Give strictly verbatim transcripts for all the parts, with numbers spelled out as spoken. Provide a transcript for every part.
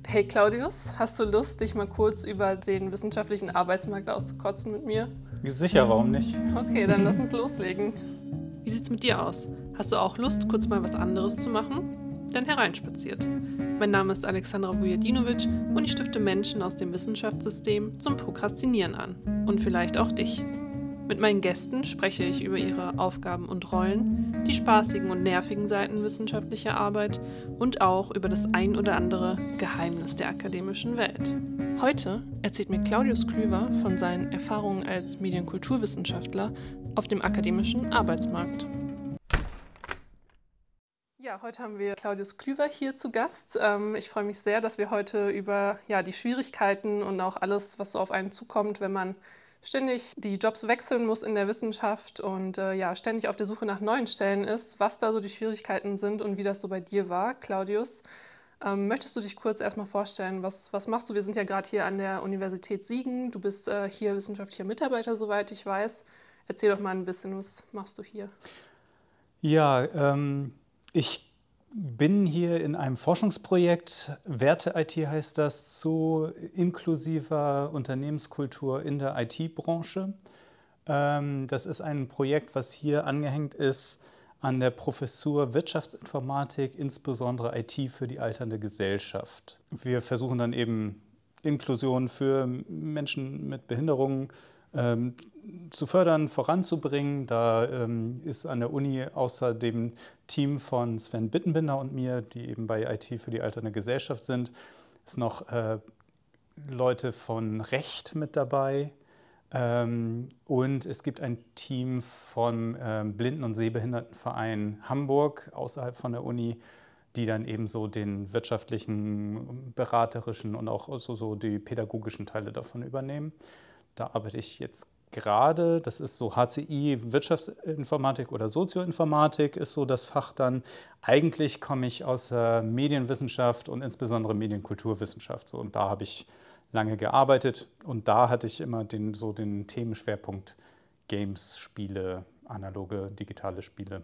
Hey Claudius, hast du Lust, dich mal kurz über den wissenschaftlichen Arbeitsmarkt auszukotzen mit mir? Sicher, warum nicht? Okay, dann lass uns loslegen. Wie sieht's mit dir aus? Hast du auch Lust, kurz mal was anderes zu machen? Dann hereinspaziert. Mein Name ist Alexandra Vujadinovic und ich stifte Menschen aus dem Wissenschaftssystem zum Prokrastinieren an. Und vielleicht auch dich. Mit meinen Gästen spreche ich über ihre Aufgaben und Rollen, die spaßigen und nervigen Seiten wissenschaftlicher Arbeit und auch über das ein oder andere Geheimnis der akademischen Welt. Heute erzählt mir Claudius Klüver von seinen Erfahrungen als Medienkulturwissenschaftler auf dem akademischen Arbeitsmarkt. Ja, heute haben wir Claudius Klüver hier zu Gast. Ich freue mich sehr, dass wir heute über ja, die Schwierigkeiten und auch alles, was so auf einen zukommt, wenn man ständig die Jobs wechseln muss in der Wissenschaft und äh, ja, ständig auf der Suche nach neuen Stellen ist, was da so die Schwierigkeiten sind und wie das so bei dir war, Claudius. Ähm, möchtest du dich kurz erstmal vorstellen, was, was machst du? Wir sind ja gerade hier an der Universität Siegen. Du bist äh, hier wissenschaftlicher Mitarbeiter, soweit ich weiß. Erzähl doch mal ein bisschen, was machst du hier? Ja, ähm, ich bin hier in einem Forschungsprojekt, Werte-I T heißt das, zu inklusiver Unternehmenskultur in der I T-Branche. Ähm, das ist ein Projekt, was hier angehängt ist an der Professur Wirtschaftsinformatik, insbesondere I T für die alternde Gesellschaft. Wir versuchen dann eben Inklusion für Menschen mit Behinderungen ähm, zu fördern, voranzubringen. Da ähm, ist an der Uni außer dem Team von Sven Bittenbinder und mir, die eben bei I T für die alternde Gesellschaft sind, ist noch äh, Leute von Recht mit dabei. Ähm, und es gibt ein Team vom ähm, Blinden- und Sehbehindertenverein Hamburg außerhalb von der Uni, die dann eben so den wirtschaftlichen, beraterischen und auch so, so die pädagogischen Teile davon übernehmen. Da arbeite ich jetzt gerade, das ist so H C I, Wirtschaftsinformatik oder Sozioinformatik ist so das Fach dann. Eigentlich komme ich aus der Medienwissenschaft und insbesondere Medienkulturwissenschaft. So, und da habe ich lange gearbeitet und da hatte ich immer den, so den Themenschwerpunkt Games, Spiele, analoge, digitale Spiele.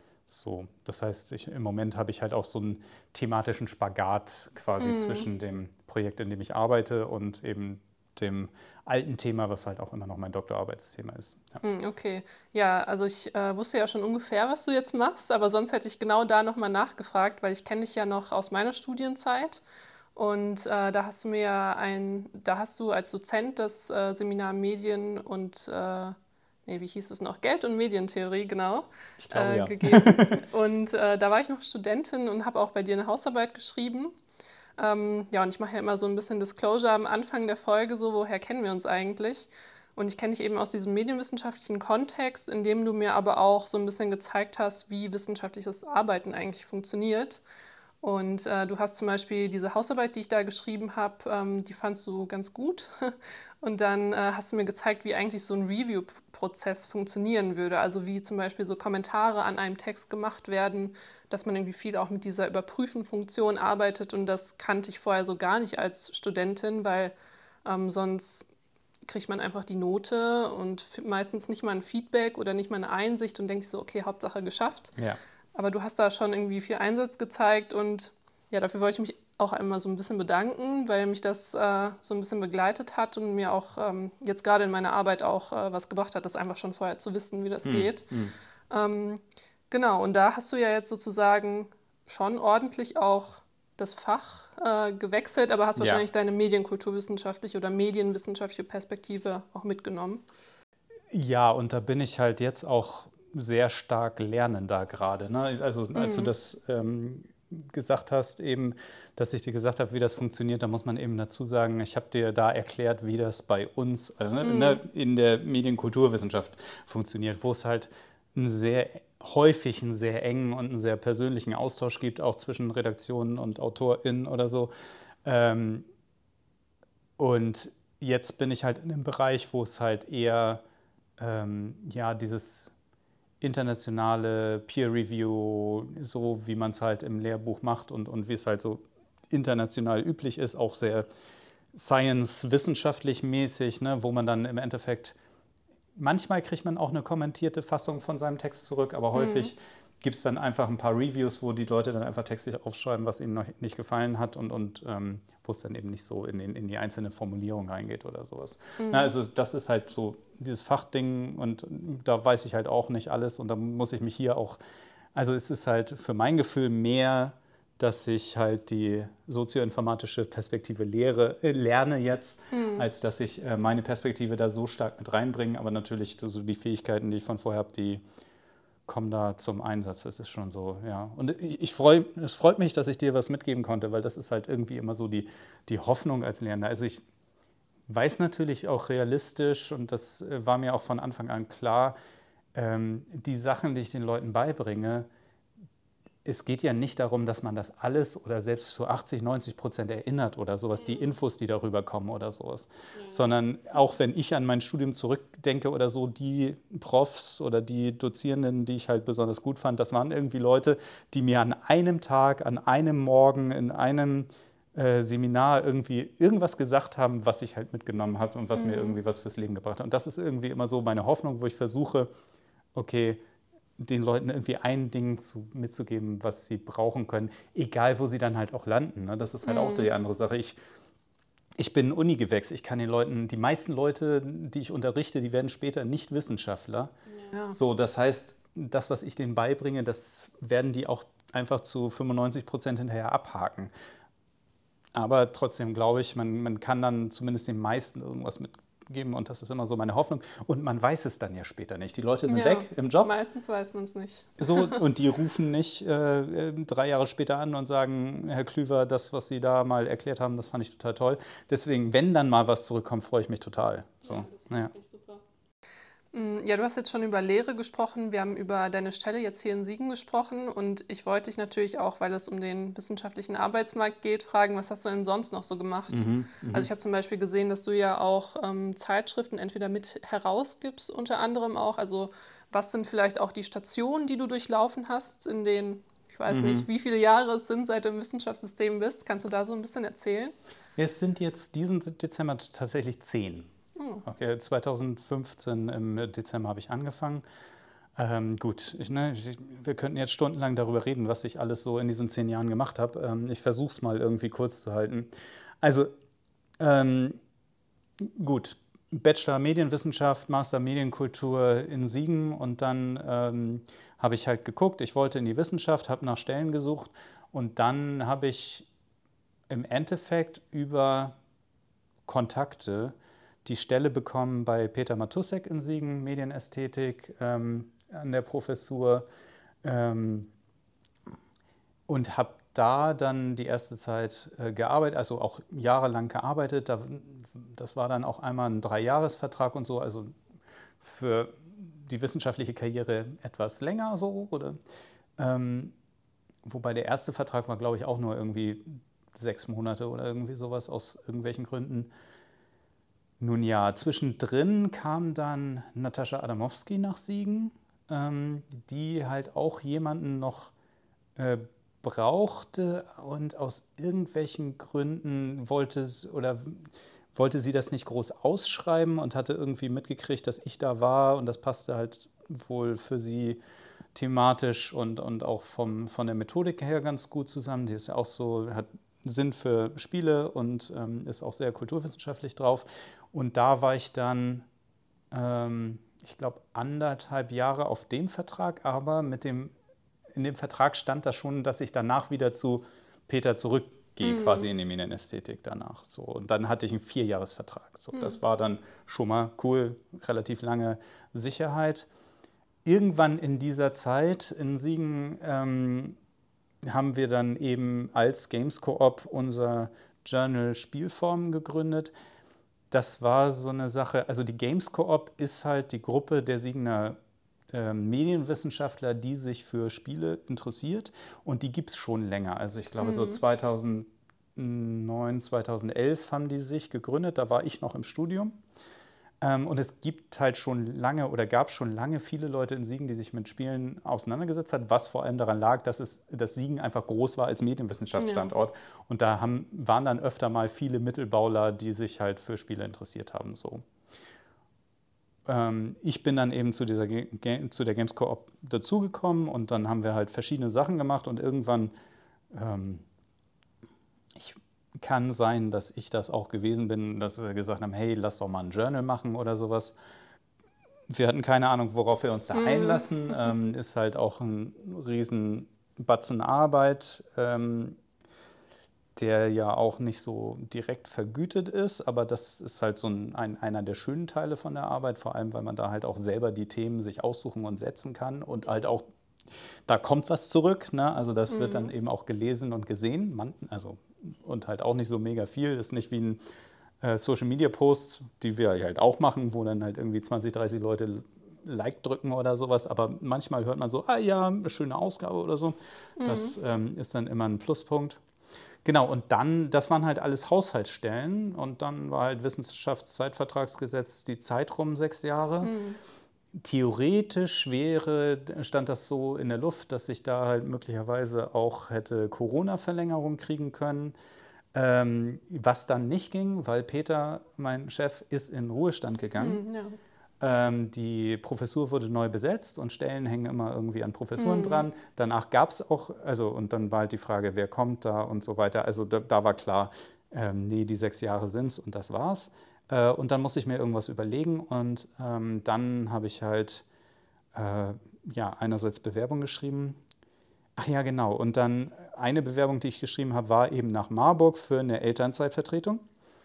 So, das heißt, ich, im Moment habe ich halt auch so einen thematischen Spagat quasi Mhm. zwischen dem Projekt, in dem ich arbeite und eben dem alten Thema, was halt auch immer noch mein Doktorarbeitsthema ist. Ja. Hm, okay. Ja, also ich äh, wusste ja schon ungefähr, was du jetzt machst, aber sonst hätte ich genau da nochmal nachgefragt, weil ich kenne dich ja noch aus meiner Studienzeit. Und äh, da hast du mir ja ein, da hast du als Dozent das äh, Seminar Medien und äh, nee, wie hieß es noch? Geld und Medientheorie, genau, Ich glaube, äh, ja. gegeben. Und äh, da war ich noch Studentin und habe auch bei dir eine Hausarbeit geschrieben. Ähm, ja, und ich mache ja immer so ein bisschen Disclosure am Anfang der Folge, so, woher kennen wir uns eigentlich? Und ich kenne dich eben aus diesem medienwissenschaftlichen Kontext, in dem du mir aber auch so ein bisschen gezeigt hast, wie wissenschaftliches Arbeiten eigentlich funktioniert. Und äh, du hast zum Beispiel diese Hausarbeit, die ich da geschrieben habe, ähm, die fandst du ganz gut. Und dann äh, hast du mir gezeigt, wie eigentlich so ein Review-Prozess funktionieren würde. Also wie zum Beispiel so Kommentare an einem Text gemacht werden, dass man irgendwie viel auch mit dieser Überprüfen-Funktion arbeitet. Und das kannte ich vorher so gar nicht als Studentin, weil ähm, sonst kriegt man einfach die Note und f- meistens nicht mal ein Feedback oder nicht mal eine Einsicht und denkt sich so, okay, Hauptsache geschafft. Ja. Aber du hast da schon irgendwie viel Einsatz gezeigt und ja, dafür wollte ich mich auch einmal so ein bisschen bedanken, weil mich das äh, so ein bisschen begleitet hat und mir auch ähm, jetzt gerade in meiner Arbeit auch äh, was gebracht hat, das einfach schon vorher zu wissen, wie das Hm, geht. hm. Ähm, genau, und da hast du ja jetzt sozusagen schon ordentlich auch das Fach äh, gewechselt, aber hast Ja. wahrscheinlich deine medienkulturwissenschaftliche oder medienwissenschaftliche Perspektive auch mitgenommen. Ja, und da bin ich halt jetzt auch sehr stark lernender gerade. Ne? Also als du Mhm. das ähm, gesagt hast, eben, dass ich dir gesagt habe, wie das funktioniert, da muss man eben dazu sagen, ich habe dir da erklärt, wie das bei uns äh, ne, Mhm. in der Medienkulturwissenschaft funktioniert, wo es halt einen sehr häufig einen sehr engen und einen sehr persönlichen Austausch gibt, auch zwischen Redaktionen und AutorInnen oder so. Ähm, und jetzt bin ich halt in einem Bereich, wo es halt eher ähm, ja, dieses internationale Peer Review, so wie man es halt im Lehrbuch macht und, und wie es halt so international üblich ist, auch sehr science-wissenschaftlich mäßig, ne, wo man dann im Endeffekt, manchmal kriegt man auch eine kommentierte Fassung von seinem Text zurück, aber Mhm. häufig gibt es dann einfach ein paar Reviews, wo die Leute dann einfach textlich aufschreiben, was ihnen noch nicht gefallen hat und, und ähm, wo es dann eben nicht so in, den, in die einzelne Formulierung reingeht oder sowas. Mhm. Na, also das ist halt so dieses Fachding und da weiß ich halt auch nicht alles und da muss ich mich hier auch, also es ist halt für mein Gefühl mehr, dass ich halt die sozioinformatische Perspektive lehre, äh, lerne jetzt, mhm. als dass ich äh, meine Perspektive da so stark mit reinbringe, aber natürlich so die Fähigkeiten, die ich von vorher habe, die kommen da zum Einsatz. Das ist schon so, ja. Und ich, ich freu, es freut mich, dass ich dir was mitgeben konnte, weil das ist halt irgendwie immer so die, die Hoffnung als Lernender. Also ich weiß natürlich auch realistisch, und das war mir auch von Anfang an klar, ähm, die Sachen, die ich den Leuten beibringe, es geht ja nicht darum, dass man das alles oder selbst zu achtzig, neunzig Prozent erinnert oder sowas, die Infos, die darüber kommen oder sowas. Ja. Sondern auch wenn ich an mein Studium zurückdenke oder so, die Profs oder die Dozierenden, die ich halt besonders gut fand, das waren irgendwie Leute, die mir an einem Tag, an einem Morgen, in einem äh, Seminar irgendwie irgendwas gesagt haben, was ich halt mitgenommen habe und was mhm. mir irgendwie was fürs Leben gebracht hat. Und das ist irgendwie immer so meine Hoffnung, wo ich versuche, okay, den Leuten irgendwie ein Ding zu, mitzugeben, was sie brauchen können, egal wo sie dann halt auch landen. Ne? Das ist halt mm. auch die andere Sache. Ich, ich bin Uni-Gewächs. Ich kann den Leuten, die meisten Leute, die ich unterrichte, die werden später nicht Wissenschaftler. Ja. So, das heißt, das, was ich denen beibringe, das werden die auch einfach zu fünfundneunzig Prozent hinterher abhaken. Aber trotzdem glaube ich, man, man kann dann zumindest den meisten irgendwas mitgeben. Und das ist immer so meine Hoffnung. Und man weiß es dann ja später nicht. Die Leute sind ja, weg im Job. Meistens weiß man es nicht. So, und die rufen nicht äh, drei Jahre später an und sagen, Herr Klüver, das, was Sie da mal erklärt haben, das fand ich total toll. Deswegen, wenn dann mal was zurückkommt, freue ich mich total. So, ja, das ja. super. Ja, du hast jetzt schon über Lehre gesprochen. Wir haben über deine Stelle jetzt hier in Siegen gesprochen. Und ich wollte dich natürlich auch, weil es um den wissenschaftlichen Arbeitsmarkt geht, fragen, was hast du denn sonst noch so gemacht? Mhm, also ich habe zum Beispiel gesehen, dass du ja auch ähm, Zeitschriften entweder mit herausgibst, unter anderem auch. Also was sind vielleicht auch die Stationen, die du durchlaufen hast, in denen, ich weiß mhm. nicht, wie viele Jahre es sind, seit du im Wissenschaftssystem bist? Kannst du da so ein bisschen erzählen? Es sind jetzt diesen Dezember tatsächlich zehn. Okay, zweitausendfünfzehn im Dezember habe ich angefangen. Ähm, gut, ich, ne, ich, wir könnten jetzt stundenlang darüber reden, was ich alles so in diesen zehn Jahren gemacht habe. Ähm, ich versuche es mal irgendwie kurz zu halten. Also ähm, gut, Bachelor Medienwissenschaft, Master Medienkultur in Siegen und dann ähm, habe ich halt geguckt, ich wollte in die Wissenschaft, habe nach Stellen gesucht und dann habe ich im Endeffekt über Kontakte die Stelle bekommen bei Peter Matussek in Siegen, Medienästhetik ähm, an der Professur ähm, und habe da dann die erste Zeit äh, gearbeitet, also auch jahrelang gearbeitet. Da, das war dann auch einmal ein Dreijahresvertrag und so, also für die wissenschaftliche Karriere etwas länger so. Oder, ähm, wobei der erste Vertrag war, glaube ich, auch nur irgendwie sechs Monate oder irgendwie sowas aus irgendwelchen Gründen. Nun ja, zwischendrin kam dann Natascha Adamowski nach Siegen, ähm, die halt auch jemanden noch äh, brauchte und aus irgendwelchen Gründen wollte, oder wollte sie das nicht groß ausschreiben und hatte irgendwie mitgekriegt, dass ich da war und das passte halt wohl für sie thematisch und, und auch vom, von der Methodik her ganz gut zusammen. Die ist ja auch so, hat Sinn für Spiele und ähm, ist auch sehr kulturwissenschaftlich drauf. Und da war ich dann, ähm, ich glaube, anderthalb Jahre auf dem Vertrag, aber mit dem, in dem Vertrag stand da schon, dass ich danach wieder zu Peter zurückgehe, mhm. quasi in die Medienästhetik danach. So. Und dann hatte ich einen Vierjahresvertrag. So. Mhm. Das war dann schon mal cool, relativ lange Sicherheit. Irgendwann in dieser Zeit in Siegen ähm, haben wir dann eben als Games Coop unser Journal Spielformen gegründet. Das war so eine Sache, also die Games Coop ist halt die Gruppe der Siegener äh, Medienwissenschaftler, die sich für Spiele interessiert und die gibt es schon länger. Also ich glaube mhm. so zweitausendneun, zweitausendelf haben die sich gegründet, da war ich noch im Studium. Ähm, und es gibt halt schon lange oder gab schon lange viele Leute in Siegen, die sich mit Spielen auseinandergesetzt haben, was vor allem daran lag, dass, es, dass Siegen einfach groß war als Medienwissenschaftsstandort. Ja. Und da haben, waren dann öfter mal viele Mittelbauler, die sich halt für Spiele interessiert haben. So. ähm, ich bin dann eben zu, dieser, zu der Games Coop dazugekommen und dann haben wir halt verschiedene Sachen gemacht und irgendwann, ähm, ich, kann sein, dass ich das auch gewesen bin, dass wir gesagt haben, hey, lass doch mal ein Journal machen oder sowas. Wir hatten keine Ahnung, worauf wir uns da einlassen. Ähm, ist halt auch ein riesen Batzen Arbeit, ähm, der ja auch nicht so direkt vergütet ist, aber das ist halt so ein, ein, einer der schönen Teile von der Arbeit, vor allem, weil man da halt auch selber die Themen sich aussuchen und setzen kann und halt auch, da kommt was zurück, ne? Also das mhm. wird dann eben auch gelesen und gesehen, man, also, und halt auch nicht so mega viel, ist nicht wie ein äh, Social-Media-Post, die wir halt auch machen, wo dann halt irgendwie zwanzig, dreißig Leute Like drücken oder sowas, aber manchmal hört man so, ah ja, eine schöne Ausgabe oder so, mhm. das ähm, ist dann immer ein Pluspunkt. Genau, und dann, das waren halt alles Haushaltsstellen und dann war halt Wissenschaftszeitvertragsgesetz die Zeit rum, sechs Jahre. Mhm. Theoretisch wäre, stand das so in der Luft, dass ich da halt möglicherweise auch hätte Corona-Verlängerung kriegen können, ähm, was dann nicht ging, weil Peter, mein Chef, ist in Ruhestand gegangen. Mhm, ja. Ähm, die Professur wurde neu besetzt und Stellen hängen immer irgendwie an Professuren mhm. dran. Danach gab es auch, also und dann war halt die Frage, wer kommt da und so weiter. Also da, da war klar, ähm, nee, die sechs Jahre sind es und das war's. Äh, und dann musste ich mir irgendwas überlegen und ähm, dann habe ich halt äh, ja, einerseits Bewerbung geschrieben. Ach ja, genau. Und dann eine Bewerbung, die ich geschrieben habe, war eben nach Marburg für eine Elternzeitvertretung,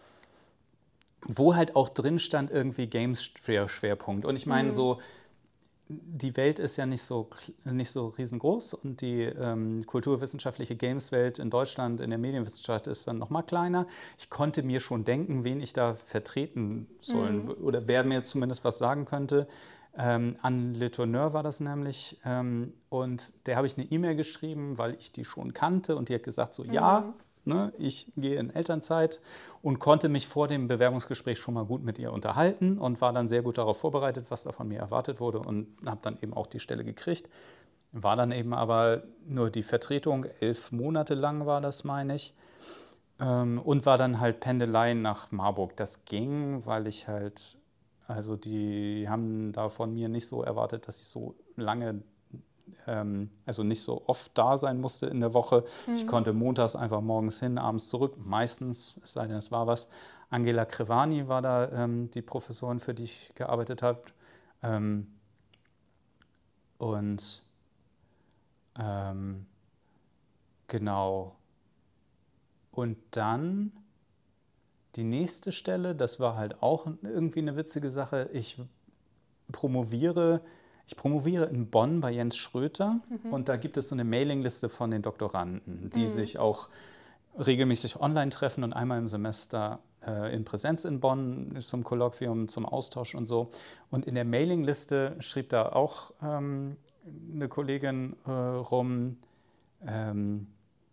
wo halt auch drin stand irgendwie Games-Schwerpunkt. Und ich meine, mhm. so, die Welt ist ja nicht so, nicht so riesengroß und die ähm, kulturwissenschaftliche Games-Welt in Deutschland, in der Medienwissenschaft ist dann noch mal kleiner. Ich konnte mir schon denken, wen ich da vertreten sollen mhm. oder wer mir zumindest was sagen könnte. Ähm, Anne Le Tourneur war das nämlich ähm, und der habe ich eine E-Mail geschrieben, weil ich die schon kannte und die hat gesagt so, mhm. ja, ne, ich gehe in Elternzeit und konnte mich vor dem Bewerbungsgespräch schon mal gut mit ihr unterhalten und war dann sehr gut darauf vorbereitet, was da von mir erwartet wurde und habe dann eben auch die Stelle gekriegt. War dann eben aber nur die Vertretung, elf Monate lang war das, meine ich, ähm, und war dann halt Pendelei nach Marburg. Das ging, weil ich halt, also die haben da von mir nicht so erwartet, dass ich so lange, ähm, also nicht so oft da sein musste in der Woche. Mhm. Ich konnte montags einfach morgens hin, abends zurück, meistens, es sei denn, es war was. Angela Crevani war da ähm, die Professorin, für die ich gearbeitet habe. Ähm, und ähm, genau. Und dann die nächste Stelle, das war halt auch irgendwie eine witzige Sache. Ich promoviere, ich promoviere in Bonn bei Jens Schröter mhm. und da gibt es so eine Mailingliste von den Doktoranden, die mhm. sich auch regelmäßig online treffen und einmal im Semester äh, in Präsenz in Bonn zum Kolloquium, zum Austausch und so. Und in der Mailingliste schrieb da auch ähm, eine Kollegin äh, rum, ähm,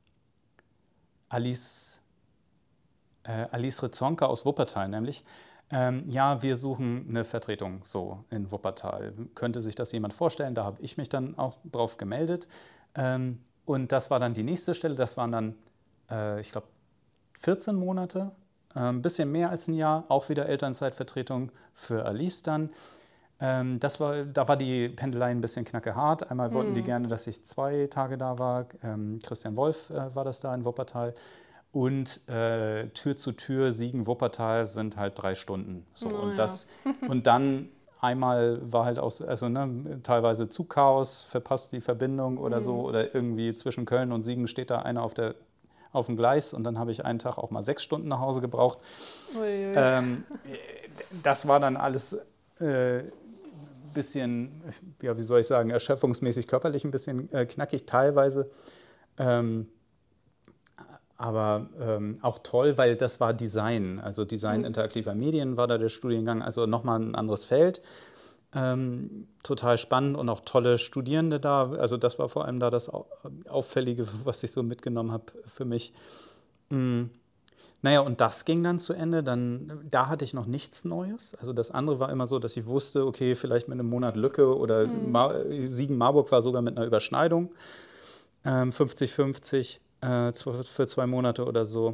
Alice Äh, Alice Rezonka aus Wuppertal nämlich, ähm, ja, wir suchen eine Vertretung so in Wuppertal. Könnte sich das jemand vorstellen? Da habe ich mich dann auch drauf gemeldet. Ähm, und das war dann die nächste Stelle, das waren dann, äh, ich glaube, vierzehn Monate, äh, ein bisschen mehr als ein Jahr, auch wieder Elternzeitvertretung für Alice dann. Ähm, das war, da war die Pendelei ein bisschen knackehart. Einmal wollten hm. die gerne, dass ich zwei Tage da war. Ähm, Christian Wolf äh, war das da in Wuppertal. Und äh, Tür zu Tür, Siegen-Wuppertal sind halt drei Stunden. So. Oh, und, das, ja. und dann einmal war halt auch, also ne, teilweise Zugchaos, verpasst die Verbindung oder mhm. so. Oder irgendwie zwischen Köln und Siegen steht da einer auf, der, auf dem Gleis. Und dann habe ich einen Tag auch mal sechs Stunden nach Hause gebraucht. Ähm, das war dann alles äh, bisschen, ja, wie soll ich sagen, erschöpfungsmäßig körperlich ein bisschen äh, knackig teilweise. Ähm, Aber ähm, auch toll, weil das war Design, also Design mhm. interaktiver Medien war da der Studiengang, also nochmal ein anderes Feld. Ähm, total spannend und auch tolle Studierende da. Also das war vor allem da das Auffällige, was ich so mitgenommen habe für mich. Mhm. Naja, und das ging dann zu Ende. Dann, da hatte ich noch nichts Neues. Also das andere war immer so, dass ich wusste, okay, vielleicht mit einem Monat Lücke oder mhm. Mar- Siegen-Marburg war sogar mit einer Überschneidung, ähm, fünfzig fünfzig. Für zwei Monate oder so.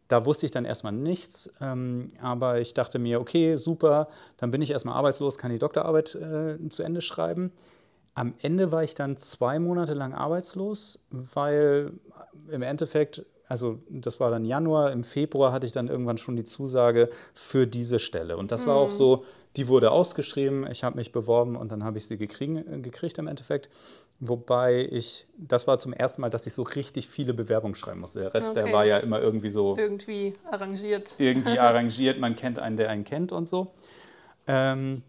Da wusste ich dann erstmal nichts, ähm, aber ich dachte mir, okay, super, dann bin ich erstmal arbeitslos, kann die Doktorarbeit äh, zu Ende schreiben. Am Ende war ich dann zwei Monate lang arbeitslos, weil im Endeffekt, also das war dann Januar, im Februar hatte ich dann irgendwann schon die Zusage für diese Stelle. Und das war auch Mhm. so, die wurde ausgeschrieben, ich habe mich beworben und dann habe ich sie gekriegen, gekriegt im Endeffekt. Wobei ich, das war zum ersten Mal, dass ich so richtig viele Bewerbungen schreiben musste. Der Rest, der war Okay. ja immer irgendwie so Irgendwie arrangiert. irgendwie arrangiert, man kennt einen, der einen kennt und so. Ähm,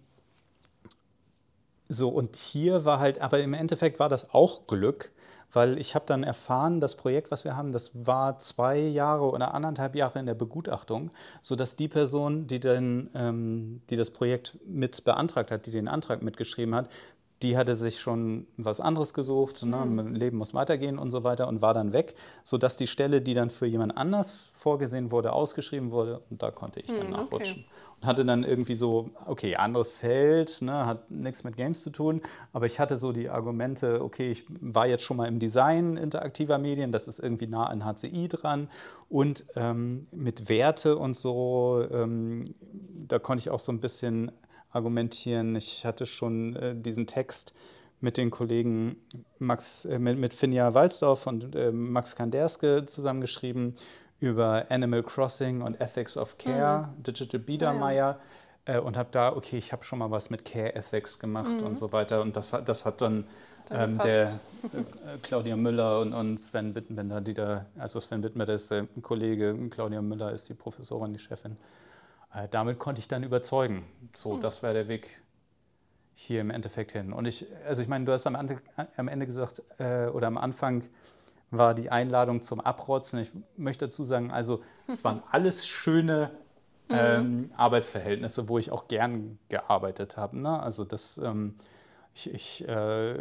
so, und hier war halt, aber im Endeffekt war das auch Glück, weil ich habe dann erfahren, das Projekt, was wir haben, das war zwei Jahre oder anderthalb Jahre in der Begutachtung, sodass die Person, die, dann, ähm, die das Projekt mit beantragt hat, die den Antrag mitgeschrieben hat, die hatte sich schon was anderes gesucht, ne, Mhm. mein Leben muss weitergehen und so weiter und war dann weg, sodass die Stelle, die dann für jemand anders vorgesehen wurde, ausgeschrieben wurde und da konnte ich dann Mhm. Okay. nachrutschen. Und hatte dann irgendwie so, okay, anderes Feld, ne, hat nichts mit Games zu tun, aber ich hatte so die Argumente, okay, ich war jetzt schon mal im Design interaktiver Medien, das ist irgendwie nah an H C I dran und ähm, mit Werte und so, ähm, da konnte ich auch so ein bisschen argumentieren. Ich hatte schon äh, diesen Text mit den Kollegen Max, äh, mit, mit Finja Walsdorf und äh, Max Kanderske zusammengeschrieben über Animal Crossing und Ethics of Mhm. Care, Digital Ah ja. Biedermeier äh, und habe da, okay, ich habe schon mal was mit Care Ethics gemacht und Mhm. so weiter und das, hat- das hat dann Hat dann ähm, der gepasst. äh, Claudia Müller und, und Sven Bittenbender, die da, also Sven Bittenbender ist der Kollege, Claudia Müller ist die Professorin, die Chefin. Äh, damit konnte ich dann überzeugen. So, Mhm. das wäre der Weg hier im Endeffekt hin. Und ich, also ich meine, du hast am, Ande, am Ende gesagt, äh, oder am Anfang war die Einladung zum Abrotzen. Ich möchte dazu sagen, also es waren alles schöne Mhm. ähm, Arbeitsverhältnisse, wo ich auch gern gearbeitet habe. Ne? Also das, ähm, ich, ich äh,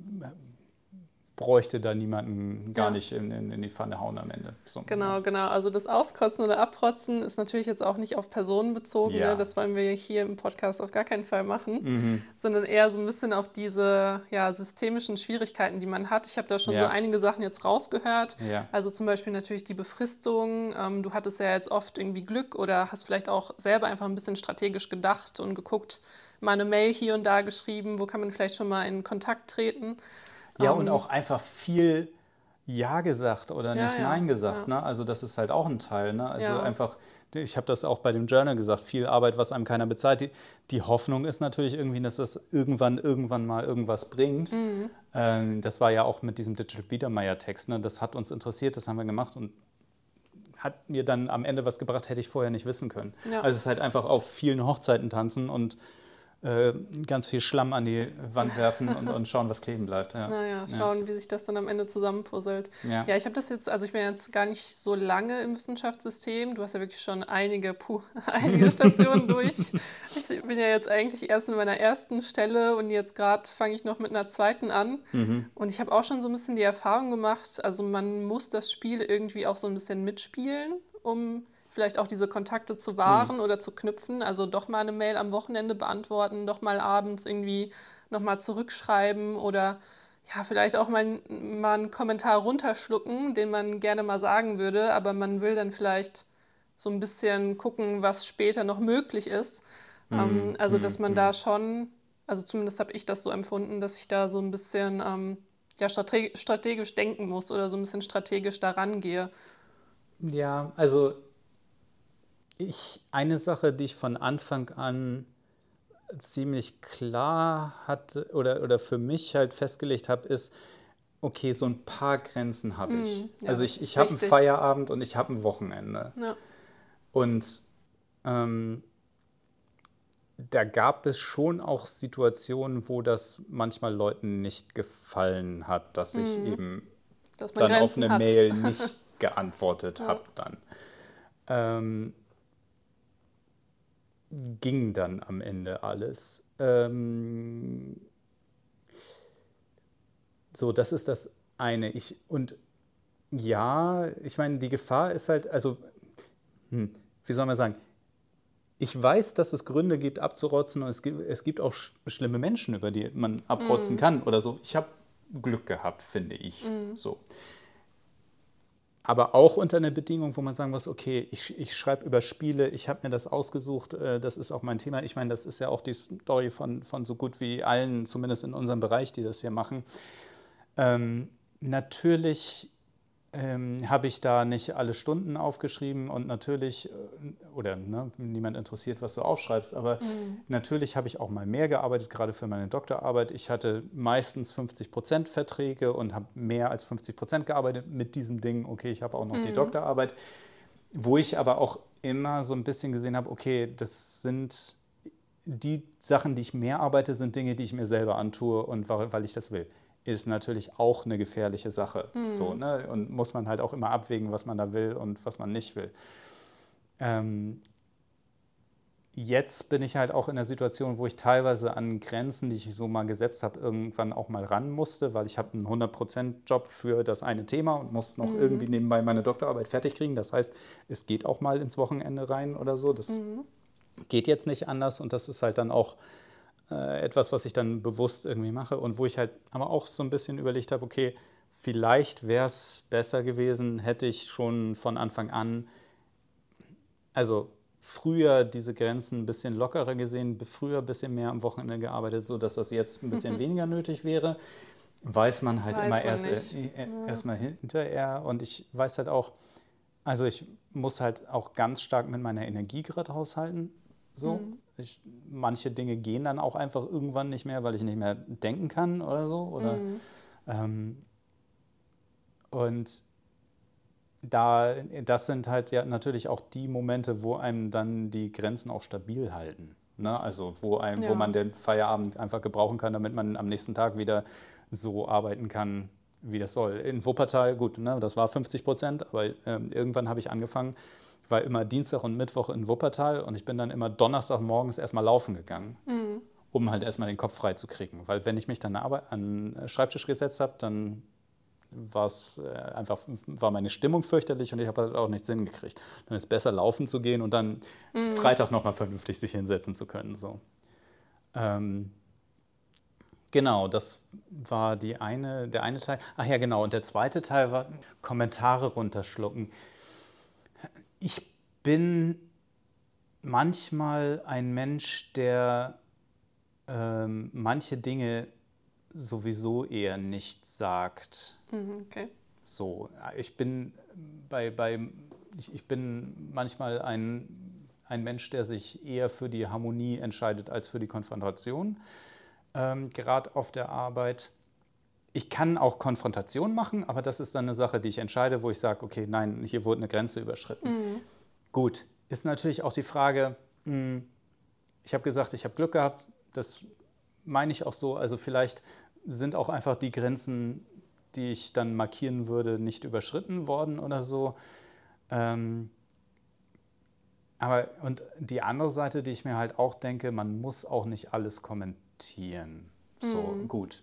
bräuchte da niemanden gar Ja. nicht in, in, in die Pfanne hauen am Ende. So, ja. Genau, genau. Also das Auskotzen oder Abrotzen ist natürlich jetzt auch nicht auf Personen bezogen, ne? Ja. Das wollen wir hier im Podcast auf gar keinen Fall machen, Mhm. sondern eher so ein bisschen auf diese ja, systemischen Schwierigkeiten, die man hat. Ich habe da schon so Ja. einige Sachen jetzt rausgehört. Ja. Also zum Beispiel natürlich die Befristung. Ähm, du hattest ja jetzt oft irgendwie Glück oder hast vielleicht auch selber einfach ein bisschen strategisch gedacht und geguckt, mal eine Mail hier und da geschrieben, wo kann man vielleicht schon mal in Kontakt treten. Ja, und Ähm, auch einfach viel Ja gesagt oder ja, nicht ja, Nein gesagt. ja, Ne? Also das ist halt auch ein Teil. Ne? Also ja. einfach, ich habe das auch bei dem Journal gesagt, viel Arbeit, was einem keiner bezahlt. Die, die Hoffnung ist natürlich irgendwie, dass das irgendwann, irgendwann mal irgendwas bringt. Mhm. Ähm, das war ja auch mit diesem Digital Biedermeier-Text. Ne? Das hat uns interessiert, das haben wir gemacht und hat mir dann am Ende was gebracht, hätte ich vorher nicht wissen können. Ja. Also es ist halt einfach auf vielen Hochzeiten tanzen und äh, ganz viel Schlamm an die Wand werfen und, und schauen, was kleben bleibt. Ja. Naja, Ja. schauen, wie sich das dann am Ende zusammenpuzzelt. Ja. Ja, ich habe das jetzt, also ich bin jetzt gar nicht so lange im Wissenschaftssystem. Du hast ja wirklich schon einige, puh, einige Stationen durch. Ich bin ja jetzt eigentlich erst in meiner ersten Stelle und jetzt gerade fange ich noch mit einer zweiten an. Mhm. Und ich habe auch schon so ein bisschen die Erfahrung gemacht, also man muss das Spiel irgendwie auch so ein bisschen mitspielen, um vielleicht auch diese Kontakte zu Mhm. wahren oder zu knüpfen. Also doch mal eine Mail am Wochenende beantworten, doch mal abends irgendwie nochmal zurückschreiben oder ja, vielleicht auch mal, mal einen Kommentar runterschlucken, den man gerne mal sagen würde, aber man will dann vielleicht so ein bisschen gucken, was später noch möglich ist. Ähm, Mhm. also, dass Mhm. man da Mhm. schon, also zumindest habe ich das so empfunden, dass ich da so ein bisschen ähm, ja, strate strategisch denken muss oder so ein bisschen strategisch daran gehe. Ja, also ich, eine Sache, die ich von Anfang an ziemlich klar hatte oder, oder für mich halt festgelegt habe, ist, okay, so ein paar Grenzen habe ich. Mm, ja, Also das ich, ist ich habe einen wichtig. Feierabend und ich habe ein Wochenende. Ja. Und ähm, da gab es schon auch Situationen, wo das manchmal Leuten nicht gefallen hat, dass ich Mm, eben dass man dann auf eine Grenzen hat. Mail nicht geantwortet Ja. habe dann. Ähm, ging dann am Ende alles. Ähm, so, das ist das eine. Ich, und ja, ich meine, die Gefahr ist halt, also, hm, wie soll man sagen, ich weiß, dass es Gründe gibt, abzurotzen und es gibt, es gibt auch sch schlimme Menschen, über die man abrotzen Mm, kann oder so. Ich habe Glück gehabt, finde ich. mm, So. aber auch unter einer Bedingung, wo man sagen muss, okay, ich, ich schreibe über Spiele, ich habe mir das ausgesucht, äh, das ist auch mein Thema. Ich meine, das ist ja auch die Story von, von so gut wie allen, zumindest in unserem Bereich, die das hier machen. Ähm, natürlich ähm, habe ich da nicht alle Stunden aufgeschrieben und natürlich, äh, oder ne, niemand interessiert, was du aufschreibst, aber Mhm. natürlich habe ich auch mal mehr gearbeitet, gerade für meine Doktorarbeit. Ich hatte meistens fünfzig Prozent Verträge und habe mehr als fünfzig Prozent gearbeitet mit diesem Ding. Okay, ich habe auch noch die Mhm. Doktorarbeit, wo ich aber auch immer so ein bisschen gesehen habe, okay, das sind die Sachen, die ich mehr arbeite, sind Dinge, die ich mir selber antue und weil, weil ich das will. Ist natürlich auch eine gefährliche Sache. So, Mhm. ne? Und muss man halt auch immer abwägen, was man da will und was man nicht will. Ähm, Jetzt bin ich halt auch in der Situation, wo ich teilweise an Grenzen, die ich so mal gesetzt habe, irgendwann auch mal ran musste, weil ich habe einen hundert Prozent Job für das eine Thema und muss noch irgendwie Mhm. nebenbei meine Doktorarbeit fertig kriegen. Das heißt, es geht auch mal ins Wochenende rein oder so. Das Mhm. geht jetzt nicht anders und das ist halt dann auch äh, etwas, was ich dann bewusst irgendwie mache und wo ich halt aber auch so ein bisschen überlegt habe, okay, vielleicht wäre es besser gewesen, hätte ich schon von Anfang an, also früher diese Grenzen ein bisschen lockerer gesehen, früher ein bisschen mehr am Wochenende gearbeitet, sodass das jetzt ein bisschen weniger nötig wäre. Weiß man halt immer Weiß man erst, äh, nicht. äh, Ja. erst mal hinterher. Und ich weiß halt auch, also ich muss halt auch ganz stark mit meiner Energie gerade haushalten. So. Mhm. Ich, manche Dinge gehen dann auch einfach irgendwann nicht mehr, weil ich nicht mehr denken kann oder so. Oder, Mhm. ähm, und da, das sind halt ja natürlich auch die Momente, wo einem dann die Grenzen auch stabil halten. Ne? Also wo, einem, wo man Ja. den Feierabend einfach gebrauchen kann, damit man am nächsten Tag wieder so arbeiten kann, wie das soll. In Wuppertal, gut, ne, das war fünfzig Prozent, aber ähm, irgendwann habe ich angefangen, ich war immer Dienstag und Mittwoch in Wuppertal und ich bin dann immer Donnerstag morgens erstmal laufen gegangen, Mhm. um halt erstmal den Kopf frei zu kriegen. Weil wenn ich mich dann an den Schreibtisch gesetzt habe, dann war's äh, einfach, war meine Stimmung fürchterlich und ich habe halt auch nichts hingekriegt. Dann ist es besser, laufen zu gehen und dann Mhm. Freitag nochmal vernünftig sich hinsetzen zu können. So. Ähm, genau, das war die eine, der eine Teil. Ach ja, genau. Und der zweite Teil war Kommentare runterschlucken. Ich bin manchmal ein Mensch, der ähm, manche Dinge sowieso eher nicht sagt. Mhm. Okay. So, ich bin bei, bei ich, ich bin manchmal ein, ein Mensch, der sich eher für die Harmonie entscheidet als für die Konfrontation, ähm, gerade auf der Arbeit. Ich kann auch Konfrontation machen, aber das ist dann eine Sache, die ich entscheide, wo ich sage, okay, nein, hier wurde eine Grenze überschritten. Mhm. Gut, ist natürlich auch die Frage, mh, ich habe gesagt, ich habe Glück gehabt, das meine ich auch so, also vielleicht sind auch einfach die Grenzen, die ich dann markieren würde, nicht überschritten worden oder so. Ähm, aber und die andere Seite, die ich mir halt auch denke, man muss auch nicht alles kommentieren. So, Mhm. gut.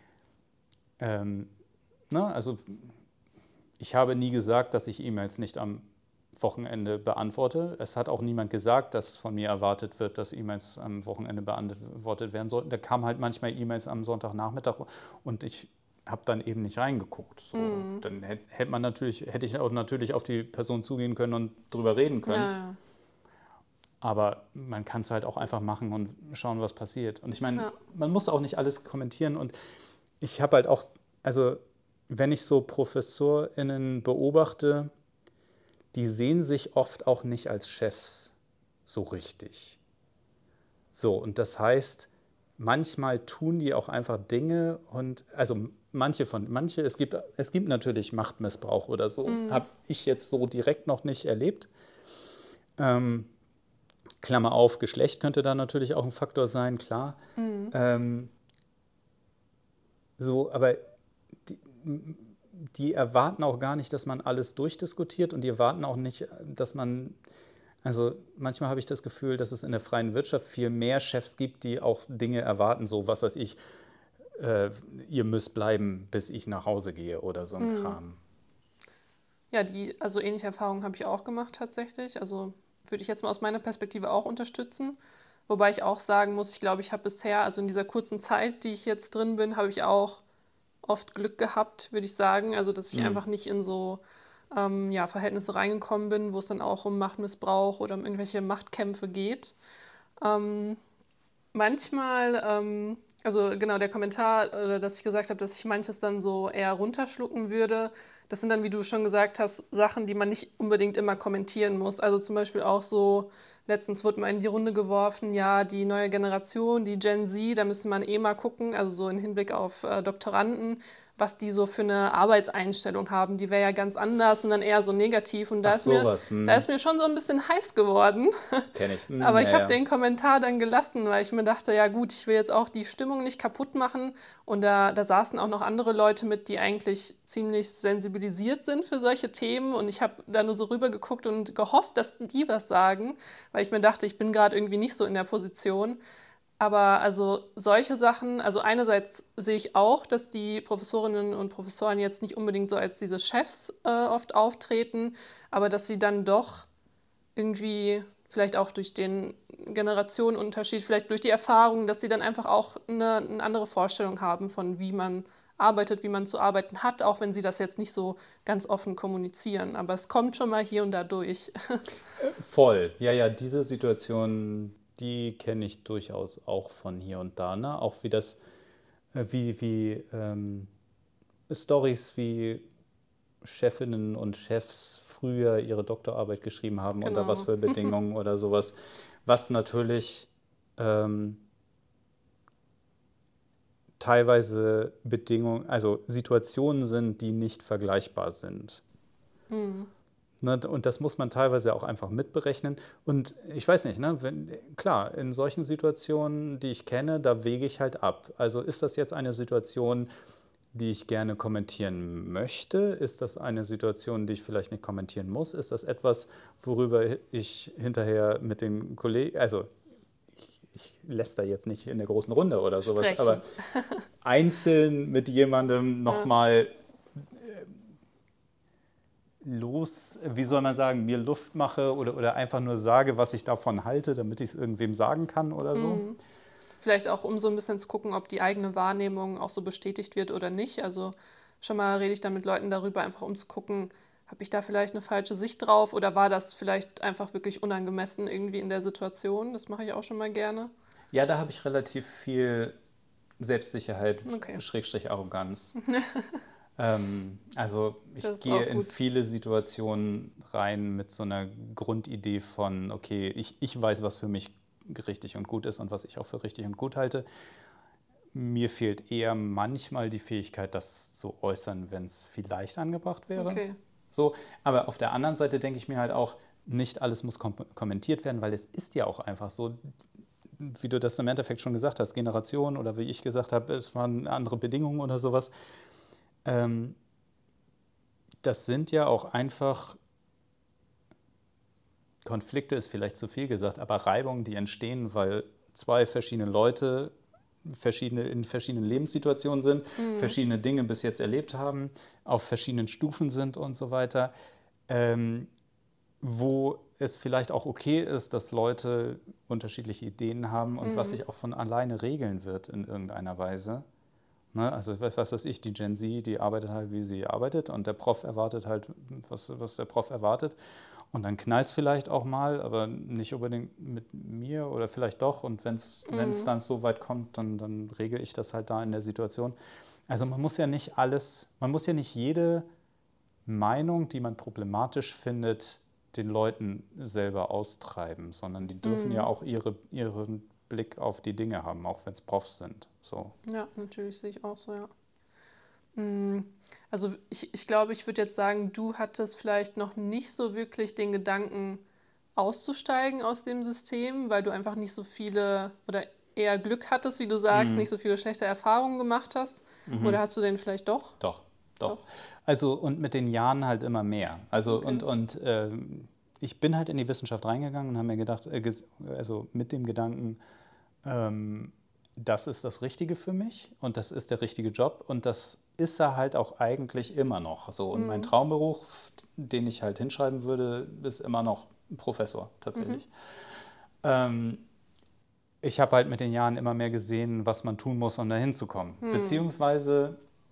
Ähm, ne, also ich habe nie gesagt, dass ich E-Mails nicht am Wochenende beantworte. Es hat auch niemand gesagt, dass von mir erwartet wird, dass E-Mails am Wochenende beantwortet werden sollten. Da kamen halt manchmal E-Mails am Sonntagnachmittag und ich habe dann eben nicht reingeguckt. So, Mhm. dann hätte man natürlich, hätte ich auch natürlich auf die Person zugehen können und drüber reden können. Ja, ja. Aber man kann es halt auch einfach machen und schauen, was passiert. Und ich meine, Ja. man muss auch nicht alles kommentieren. Und ich habe halt auch, also wenn ich so ProfessorInnen beobachte, die sehen sich oft auch nicht als Chefs so richtig. So, und das heißt, manchmal tun die auch einfach Dinge und, also manche von, manche, es gibt, es gibt natürlich Machtmissbrauch oder so, Mhm. habe ich jetzt so direkt noch nicht erlebt. Ähm, Klammer auf, Geschlecht könnte da natürlich auch ein Faktor sein, klar. Mhm. Ähm, so, aber die, die erwarten auch gar nicht, dass man alles durchdiskutiert und die erwarten auch nicht, dass man, also manchmal habe ich das Gefühl, dass es in der freien Wirtschaft viel mehr Chefs gibt, die auch Dinge erwarten, so was weiß ich, äh, ihr müsst bleiben, bis ich nach Hause gehe oder so ein Mhm. Kram. Ja, die, also ähnliche Erfahrungen habe ich auch gemacht tatsächlich. Also würde ich jetzt mal aus meiner Perspektive auch unterstützen. Wobei ich auch sagen muss, ich glaube, ich habe bisher, also in dieser kurzen Zeit, die ich jetzt drin bin, habe ich auch oft Glück gehabt, würde ich sagen. Also dass ich Mhm. einfach nicht in so ähm, ja, Verhältnisse reingekommen bin, wo es dann auch um Machtmissbrauch oder um irgendwelche Machtkämpfe geht. Ähm, manchmal, ähm, also genau der Kommentar, oder dass ich gesagt habe, dass ich manches dann so eher runterschlucken würde, das sind dann, wie du schon gesagt hast, Sachen, die man nicht unbedingt immer kommentieren muss. Also zum Beispiel auch so, letztens wurde mal in die Runde geworfen, ja, die neue Generation, die Gen Z, da müsste man eh mal gucken, also so im Hinblick auf äh, Doktoranden, was die so für eine Arbeitseinstellung haben. Die wäre ja ganz anders und dann eher so negativ. Und da Ach ist mir, sowas. da Hm. ist mir schon so ein bisschen heiß geworden. Kenne ich. Hm, Aber ja, ich habe ja. den Kommentar dann gelassen, weil ich mir dachte, ja gut, ich will jetzt auch die Stimmung nicht kaputt machen. Und da, da saßen auch noch andere Leute mit, die eigentlich ziemlich sensibilisiert sind für solche Themen. Und ich habe da nur so rübergeguckt und gehofft, dass die was sagen, weil ich mir dachte, ich bin gerade irgendwie nicht so in der Position. Aber also solche Sachen, also einerseits sehe ich auch, dass die Professorinnen und Professoren jetzt nicht unbedingt so als diese Chefs äh, oft auftreten, aber dass sie dann doch irgendwie vielleicht auch durch den Generationenunterschied, vielleicht durch die Erfahrung, dass sie dann einfach auch eine, eine andere Vorstellung haben von wie man arbeitet, wie man zu arbeiten hat, auch wenn sie das jetzt nicht so ganz offen kommunizieren. Aber es kommt schon mal hier und da durch. Voll. Ja, ja, diese Situation, die kenne ich durchaus auch von hier und da. Ne? Auch wie das, äh, wie, wie ähm, Storys wie Chefinnen und Chefs früher ihre Doktorarbeit geschrieben haben, unter was Genau. für Bedingungen oder sowas, was natürlich ähm, teilweise Bedingungen, also Situationen sind, die nicht vergleichbar sind. Mhm. Ne, und das muss man teilweise auch einfach mitberechnen. Und ich weiß nicht, ne, wenn, klar, in solchen Situationen, die ich kenne, da wege ich halt ab. Also ist das jetzt eine Situation, die ich gerne kommentieren möchte? Ist das eine Situation, die ich vielleicht nicht kommentieren muss? Ist das etwas, worüber ich hinterher mit den Kollegen, also ich, ich läster jetzt nicht in der großen Runde oder sowas, aber Sprechen. einzeln mit jemandem Ja. nochmal los, wie soll man sagen, mir Luft mache oder, oder einfach nur sage, was ich davon halte, damit ich es irgendwem sagen kann oder so. Mhm. Vielleicht auch, um so ein bisschen zu gucken, ob die eigene Wahrnehmung auch so bestätigt wird oder nicht. Also schon mal rede ich dann mit Leuten darüber, einfach um zu gucken, habe ich da vielleicht eine falsche Sicht drauf oder war das vielleicht einfach wirklich unangemessen irgendwie in der Situation? Das mache ich auch schon mal gerne. Ja, da habe ich relativ viel Selbstsicherheit, Okay, Schrägstrich Arroganz. Ähm, also ich das ist gehe auch in gut. viele Situationen rein mit so einer Grundidee von, okay, ich, ich weiß, was für mich richtig und gut ist und was ich auch für richtig und gut halte. Mir fehlt eher manchmal die Fähigkeit, das zu äußern, wenn es vielleicht angebracht wäre. Okay. So, aber auf der anderen Seite denke ich mir halt auch, nicht alles muss kom kommentiert werden, weil es ist ja auch einfach so, wie du das im Endeffekt schon gesagt hast, Generation oder wie ich gesagt habe, es waren andere Bedingungen oder sowas. Ähm, das sind ja auch einfach Konflikte, ist vielleicht zu viel gesagt, aber Reibungen, die entstehen, weil zwei verschiedene Leute verschiedene, in verschiedenen Lebenssituationen sind, Mhm. verschiedene Dinge bis jetzt erlebt haben, auf verschiedenen Stufen sind und so weiter, ähm, wo es vielleicht auch okay ist, dass Leute unterschiedliche Ideen haben und was Mhm. sich auch von alleine regeln wird in irgendeiner Weise. Ne? Also was weiß ich, die Gen Z, die arbeitet halt, wie sie arbeitet und der Prof erwartet halt, was, was der Prof erwartet. Und dann knallt es vielleicht auch mal, aber nicht unbedingt mit mir oder vielleicht doch. Und wenn es Mhm. dann so weit kommt, dann, dann regel ich das halt da in der Situation. Also man muss ja nicht alles, man muss ja nicht jede Meinung, die man problematisch findet, den Leuten selber austreiben, sondern die dürfen ja Mhm. auch ihre, ihren Blick auf die Dinge haben, auch wenn es Profs sind. So. Ja, natürlich sehe ich auch so, ja. Mm, Also ich, ich glaube, ich würde jetzt sagen, du hattest vielleicht noch nicht so wirklich den Gedanken auszusteigen aus dem System, weil du einfach nicht so viele oder eher Glück hattest, wie du sagst, Mhm. nicht so viele schlechte Erfahrungen gemacht hast. Oder Mhm. hast du den vielleicht doch? Doch, doch. Doch? Also und mit den Jahren halt immer mehr. Also Okay. und, und ähm, ich bin halt in die Wissenschaft reingegangen und habe mir gedacht, äh, ges- also mit dem Gedanken, ähm, das ist das Richtige für mich und das ist der richtige Job und das ist er halt auch eigentlich immer noch. So, und mein Mhm. Traumberuf, den ich halt hinschreiben würde, ist immer noch Professor Mhm. tatsächlich. Ähm, ich habe halt mit den Jahren immer mehr gesehen, was man tun muss, um da hinzukommen. Mhm. Beziehungsweise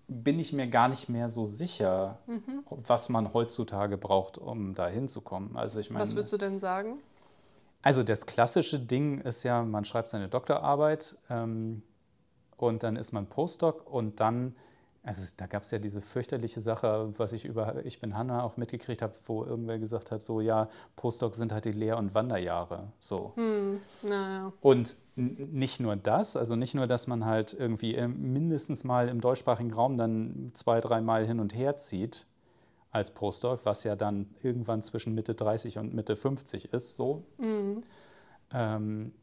bin ich mir gar nicht mehr so sicher, Mhm. was man heutzutage braucht, um da hinzukommen. Also ich Was meine, würdest du denn sagen? also das klassische Ding ist ja, man schreibt seine Doktorarbeit ähm, und dann ist man Postdoc und dann, also da gab es ja diese fürchterliche Sache, was ich über Ich bin Hanna auch mitgekriegt habe, wo irgendwer gesagt hat, so ja, Postdocs sind halt die Lehr- und Wanderjahre, so. Hm, naja. Und n- nicht nur das, also nicht nur, dass man halt irgendwie äh, mindestens mal im deutschsprachigen Raum dann zwei, dreimal hin und her zieht als Postdoc, was ja dann irgendwann zwischen Mitte dreißig und Mitte fünfzig ist, so, Mhm. ähm,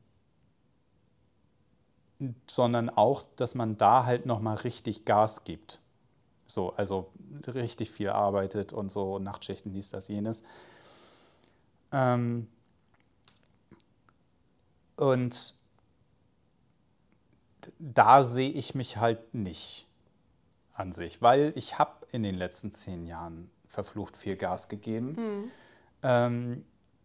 sondern auch, dass man da halt nochmal richtig Gas gibt. So, also richtig viel arbeitet und so Nachtschichten, dies, das, jenes. Ähm, und da sehe ich mich halt nicht an sich, weil ich habe in den letzten zehn Jahren verflucht viel Gas gegeben, Hm. ähm,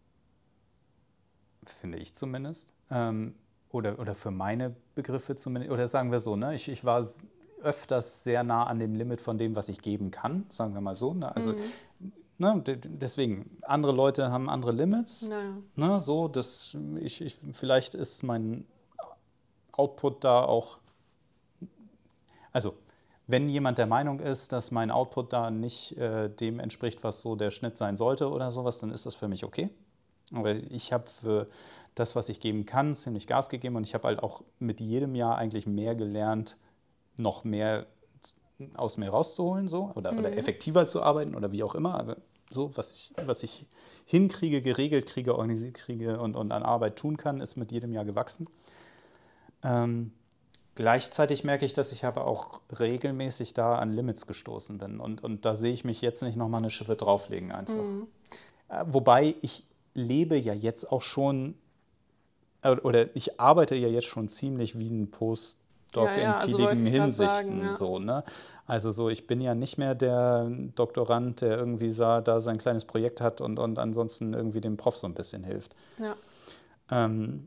finde ich zumindest. Ähm, oder, oder für meine Begriffe zumindest. Oder sagen wir so, ne? ich, ich war s- öfters sehr nah an dem Limit von dem, was ich geben kann, sagen wir mal so. Ne? Also Mhm. ne, d- d- deswegen, andere Leute haben andere Limits. Naja. Ne? So, das, ich, ich, vielleicht ist mein Output da auch, also wenn jemand der Meinung ist, dass mein Output da nicht äh, dem entspricht, was so der Schnitt sein sollte oder sowas, dann ist das für mich okay. Aber ich habe für das, was ich geben kann, ziemlich Gas gegeben und ich habe halt auch mit jedem Jahr eigentlich mehr gelernt, noch mehr aus mir rauszuholen so, oder, oder Mhm. effektiver zu arbeiten oder wie auch immer. Aber so, was ich, was ich hinkriege, geregelt kriege, organisiert kriege und, und an Arbeit tun kann, ist mit jedem Jahr gewachsen. Ähm, Gleichzeitig merke ich, dass ich aber auch regelmäßig da an Limits gestoßen bin. Und, und da sehe ich mich jetzt nicht nochmal eine Schippe drauflegen einfach. Mhm. Äh, Wobei ich lebe ja jetzt auch schon, äh, oder ich arbeite ja jetzt schon ziemlich wie ein Ja, Postdoc in ja, also wollte vieligen ich gerade sagen, Hinsichten ja. so, ne? Also so, ich bin ja nicht mehr der Doktorand, der irgendwie sah, da sein kleines Projekt hat und, und ansonsten irgendwie dem Prof so ein bisschen hilft. Ja. Ähm,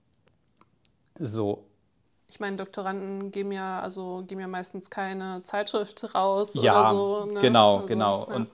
so, Ich meine, Doktoranden geben ja, also geben ja meistens keine Zeitschrift raus oder ja, so, ne? genau, Also, genau. ja. Und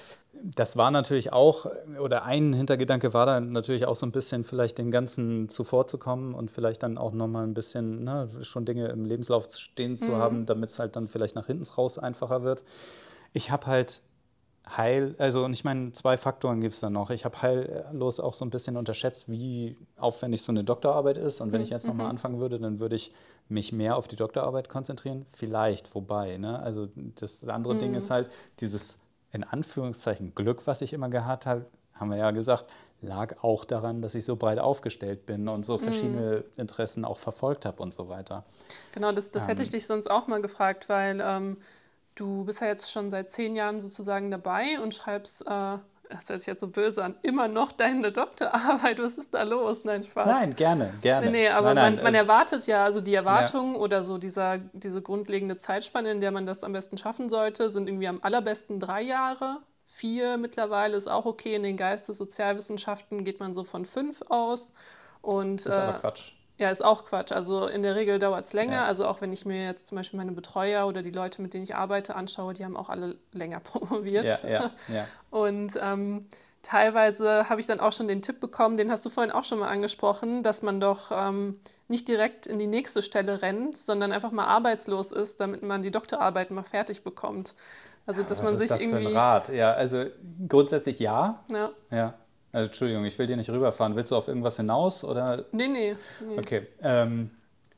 das war natürlich auch, oder ein Hintergedanke war da natürlich auch so ein bisschen vielleicht dem Ganzen zuvorzukommen und vielleicht dann auch nochmal ein bisschen ne, schon Dinge im Lebenslauf stehen zu Mhm. haben, damit es halt dann vielleicht nach hinten raus einfacher wird. Ich habe halt heil, also und ich meine, zwei Faktoren gibt es da noch. Ich habe heillos auch so ein bisschen unterschätzt, wie aufwendig so eine Doktorarbeit ist. Und wenn ich Mhm. jetzt nochmal Mhm. anfangen würde, dann würde ich mich mehr auf die Doktorarbeit konzentrieren. Vielleicht, wobei, ne? Also das andere Ding ist Mhm. halt dieses in Anführungszeichen Glück, was ich immer gehabt habe, haben wir ja gesagt, lag auch daran, dass ich so breit aufgestellt bin und so Mhm. verschiedene Interessen auch verfolgt habe und so weiter. Genau, das, das hätte ich Ähm, dich sonst auch mal gefragt, weil ähm, du bist ja jetzt schon seit zehn Jahren sozusagen dabei und schreibst, äh, das hört sich jetzt so böse an, immer noch deine Doktorarbeit. Was ist da los? Nein, Spaß. nein, gerne, Nee, gerne. nee, aber Nein, nein, man, man äh, erwartet ja, also die ja, Erwartung oder so dieser, diese grundlegende Zeitspanne, in der man das am besten schaffen sollte, sind irgendwie am allerbesten drei Jahre. Vier mittlerweile ist auch okay. In den Geistessozialwissenschaften geht man so von fünf aus. Und ist aber äh, Quatsch. ja, ist auch Quatsch. Also in der Regel dauert es länger. Ja. Also auch wenn ich mir jetzt zum Beispiel meine Betreuer oder die Leute, mit denen ich arbeite, anschaue, die haben auch alle länger Ja, promoviert. ja, ja. Und ähm, teilweise habe ich dann auch schon den Tipp bekommen, den hast du vorhin auch schon mal angesprochen, dass man doch ähm, nicht direkt in die nächste Stelle rennt, sondern einfach mal arbeitslos ist, damit man die Doktorarbeit mal fertig bekommt. Also Ja, dass was man ist sich das für ein irgendwie, Rat? Ja, also grundsätzlich ja. ja, Ja. Also, Entschuldigung, ich will dir nicht rüberfahren. Willst du auf irgendwas hinaus oder? nee, nee, nee. Okay. Ähm,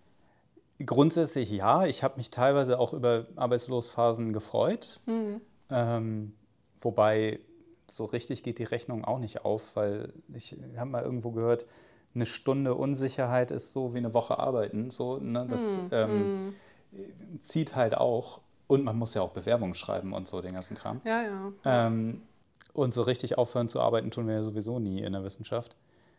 grundsätzlich ja. Ich habe mich teilweise auch über Arbeitslosphasen gefreut. Hm, Ähm, wobei so richtig geht die Rechnung auch nicht auf, weil ich habe mal irgendwo gehört, eine Stunde Unsicherheit ist so wie eine Woche arbeiten. So, ne? Das hm, ähm, hm. zieht halt auch. Und man muss ja auch Bewerbungen schreiben und so, den ganzen Kram. Ja, ja, ja. Ähm, und so richtig aufhören zu arbeiten tun wir ja sowieso nie in der Wissenschaft.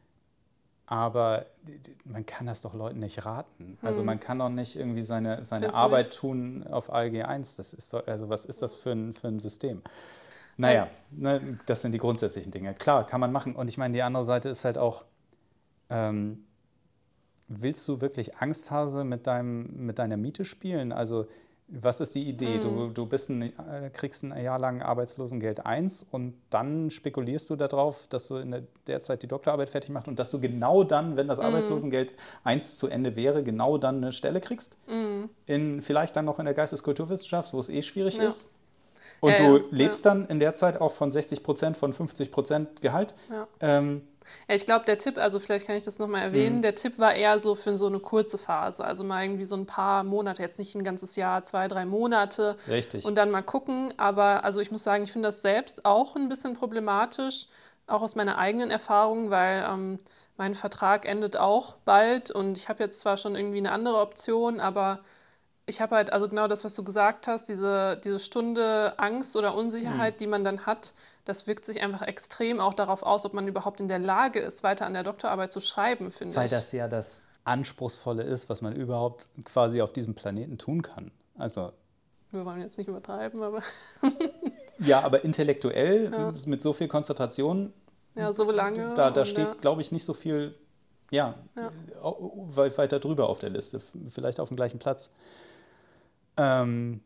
Aber man kann das doch Leuten nicht raten. Also Hm. man kann doch nicht irgendwie seine, seine Findest du Arbeit nicht? tun auf A L G eins. Das ist doch, also was ist das für ein, für ein System? Weil, Naja, ne, das sind die grundsätzlichen Dinge. Klar, kann man machen. Und ich meine, die andere Seite ist halt auch, ähm, willst du wirklich Angsthase mit, deinem, mit deiner Miete spielen? Also Was ist die Idee? Mhm. Du, du bist ein, äh, kriegst ein Jahr lang Arbeitslosengeld eins und dann spekulierst du darauf, dass du in der, der Zeit die Doktorarbeit fertig machst und dass du genau dann, wenn das Mhm. Arbeitslosengeld eins zu Ende wäre, genau dann eine Stelle kriegst. Mhm. In, vielleicht dann noch in der Geisteskulturwissenschaft, wo es eh schwierig Ja. ist. Und Ja, du ja, lebst ja. dann in der Zeit auch von sechzig Prozent, von fünfzig Prozent Gehalt. Ja. Ähm, Ja, ich glaube, der Tipp, also vielleicht kann ich das nochmal erwähnen, Mhm. der Tipp war eher so für so eine kurze Phase, also mal irgendwie so ein paar Monate, jetzt nicht ein ganzes Jahr, zwei, drei Monate Richtig. und dann mal gucken. Aber also ich muss sagen, ich finde das selbst auch ein bisschen problematisch, auch aus meiner eigenen Erfahrung, weil ähm, mein Vertrag endet auch bald und ich habe jetzt zwar schon irgendwie eine andere Option, aber ich habe halt, also genau das, was du gesagt hast, diese, diese Stunde Angst oder Unsicherheit, die man dann hat, das wirkt sich einfach extrem auch darauf aus, ob man überhaupt in der Lage ist, weiter an der Doktorarbeit zu schreiben, finde Weil ich. das ja das Anspruchsvolle ist, was man überhaupt quasi auf diesem Planeten tun kann. Also, Wir wollen jetzt nicht übertreiben, aber ja, aber intellektuell ja, mit so viel Konzentration, ja, so lange da, da und ja, steht, glaube ich, nicht so viel, ja, ja. au- weit weiter drüber auf der Liste, vielleicht auf dem gleichen Platz. Ähm,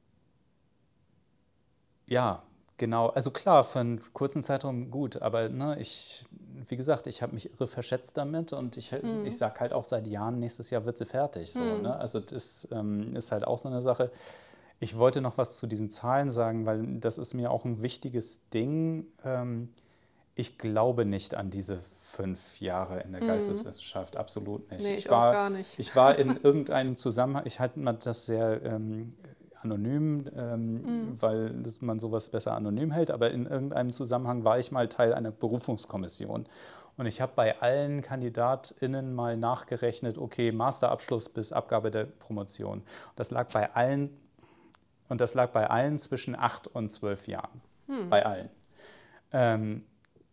ja, genau. Also klar, für einen kurzen Zeitraum gut, aber ne, ich, wie gesagt, ich habe mich irre verschätzt damit und ich, ich Hm, sage halt auch seit Jahren, nächstes Jahr wird sie fertig. So, hm, ne? Also das ähm, ist halt auch so eine Sache. Ich wollte noch was zu diesen Zahlen sagen, weil das ist mir auch ein wichtiges Ding. Ähm, ich glaube nicht an diese fünf Jahre in der hm. Geisteswissenschaft, absolut nicht. Nee, Ich ich auch war, gar nicht. ich war in irgendeinem Zusammenhang, ich halte mal das sehr ähm, anonym, ähm, Hm, weil das, man sowas besser anonym hält, aber in irgendeinem Zusammenhang war ich mal Teil einer Berufungskommission. Und ich habe bei allen KandidatInnen mal nachgerechnet, okay, Masterabschluss bis Abgabe der Promotion. Das lag bei allen, und das lag bei allen zwischen acht und zwölf Jahren. hm, Bei allen. Ähm,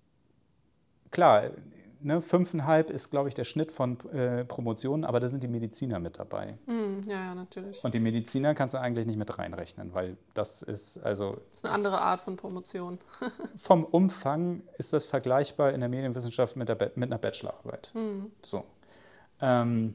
klar, ne, fünfeinhalb ist, glaube ich, der Schnitt von äh, Promotionen, aber da sind die Mediziner mit dabei. hm. Ja, ja, natürlich. Und die Mediziner kannst du eigentlich nicht mit reinrechnen, weil das ist, also Das ist eine andere Art von Promotion. vom Umfang ist das vergleichbar in der Medienwissenschaft mit, der, mit einer Bachelorarbeit. Hm, So. Ähm,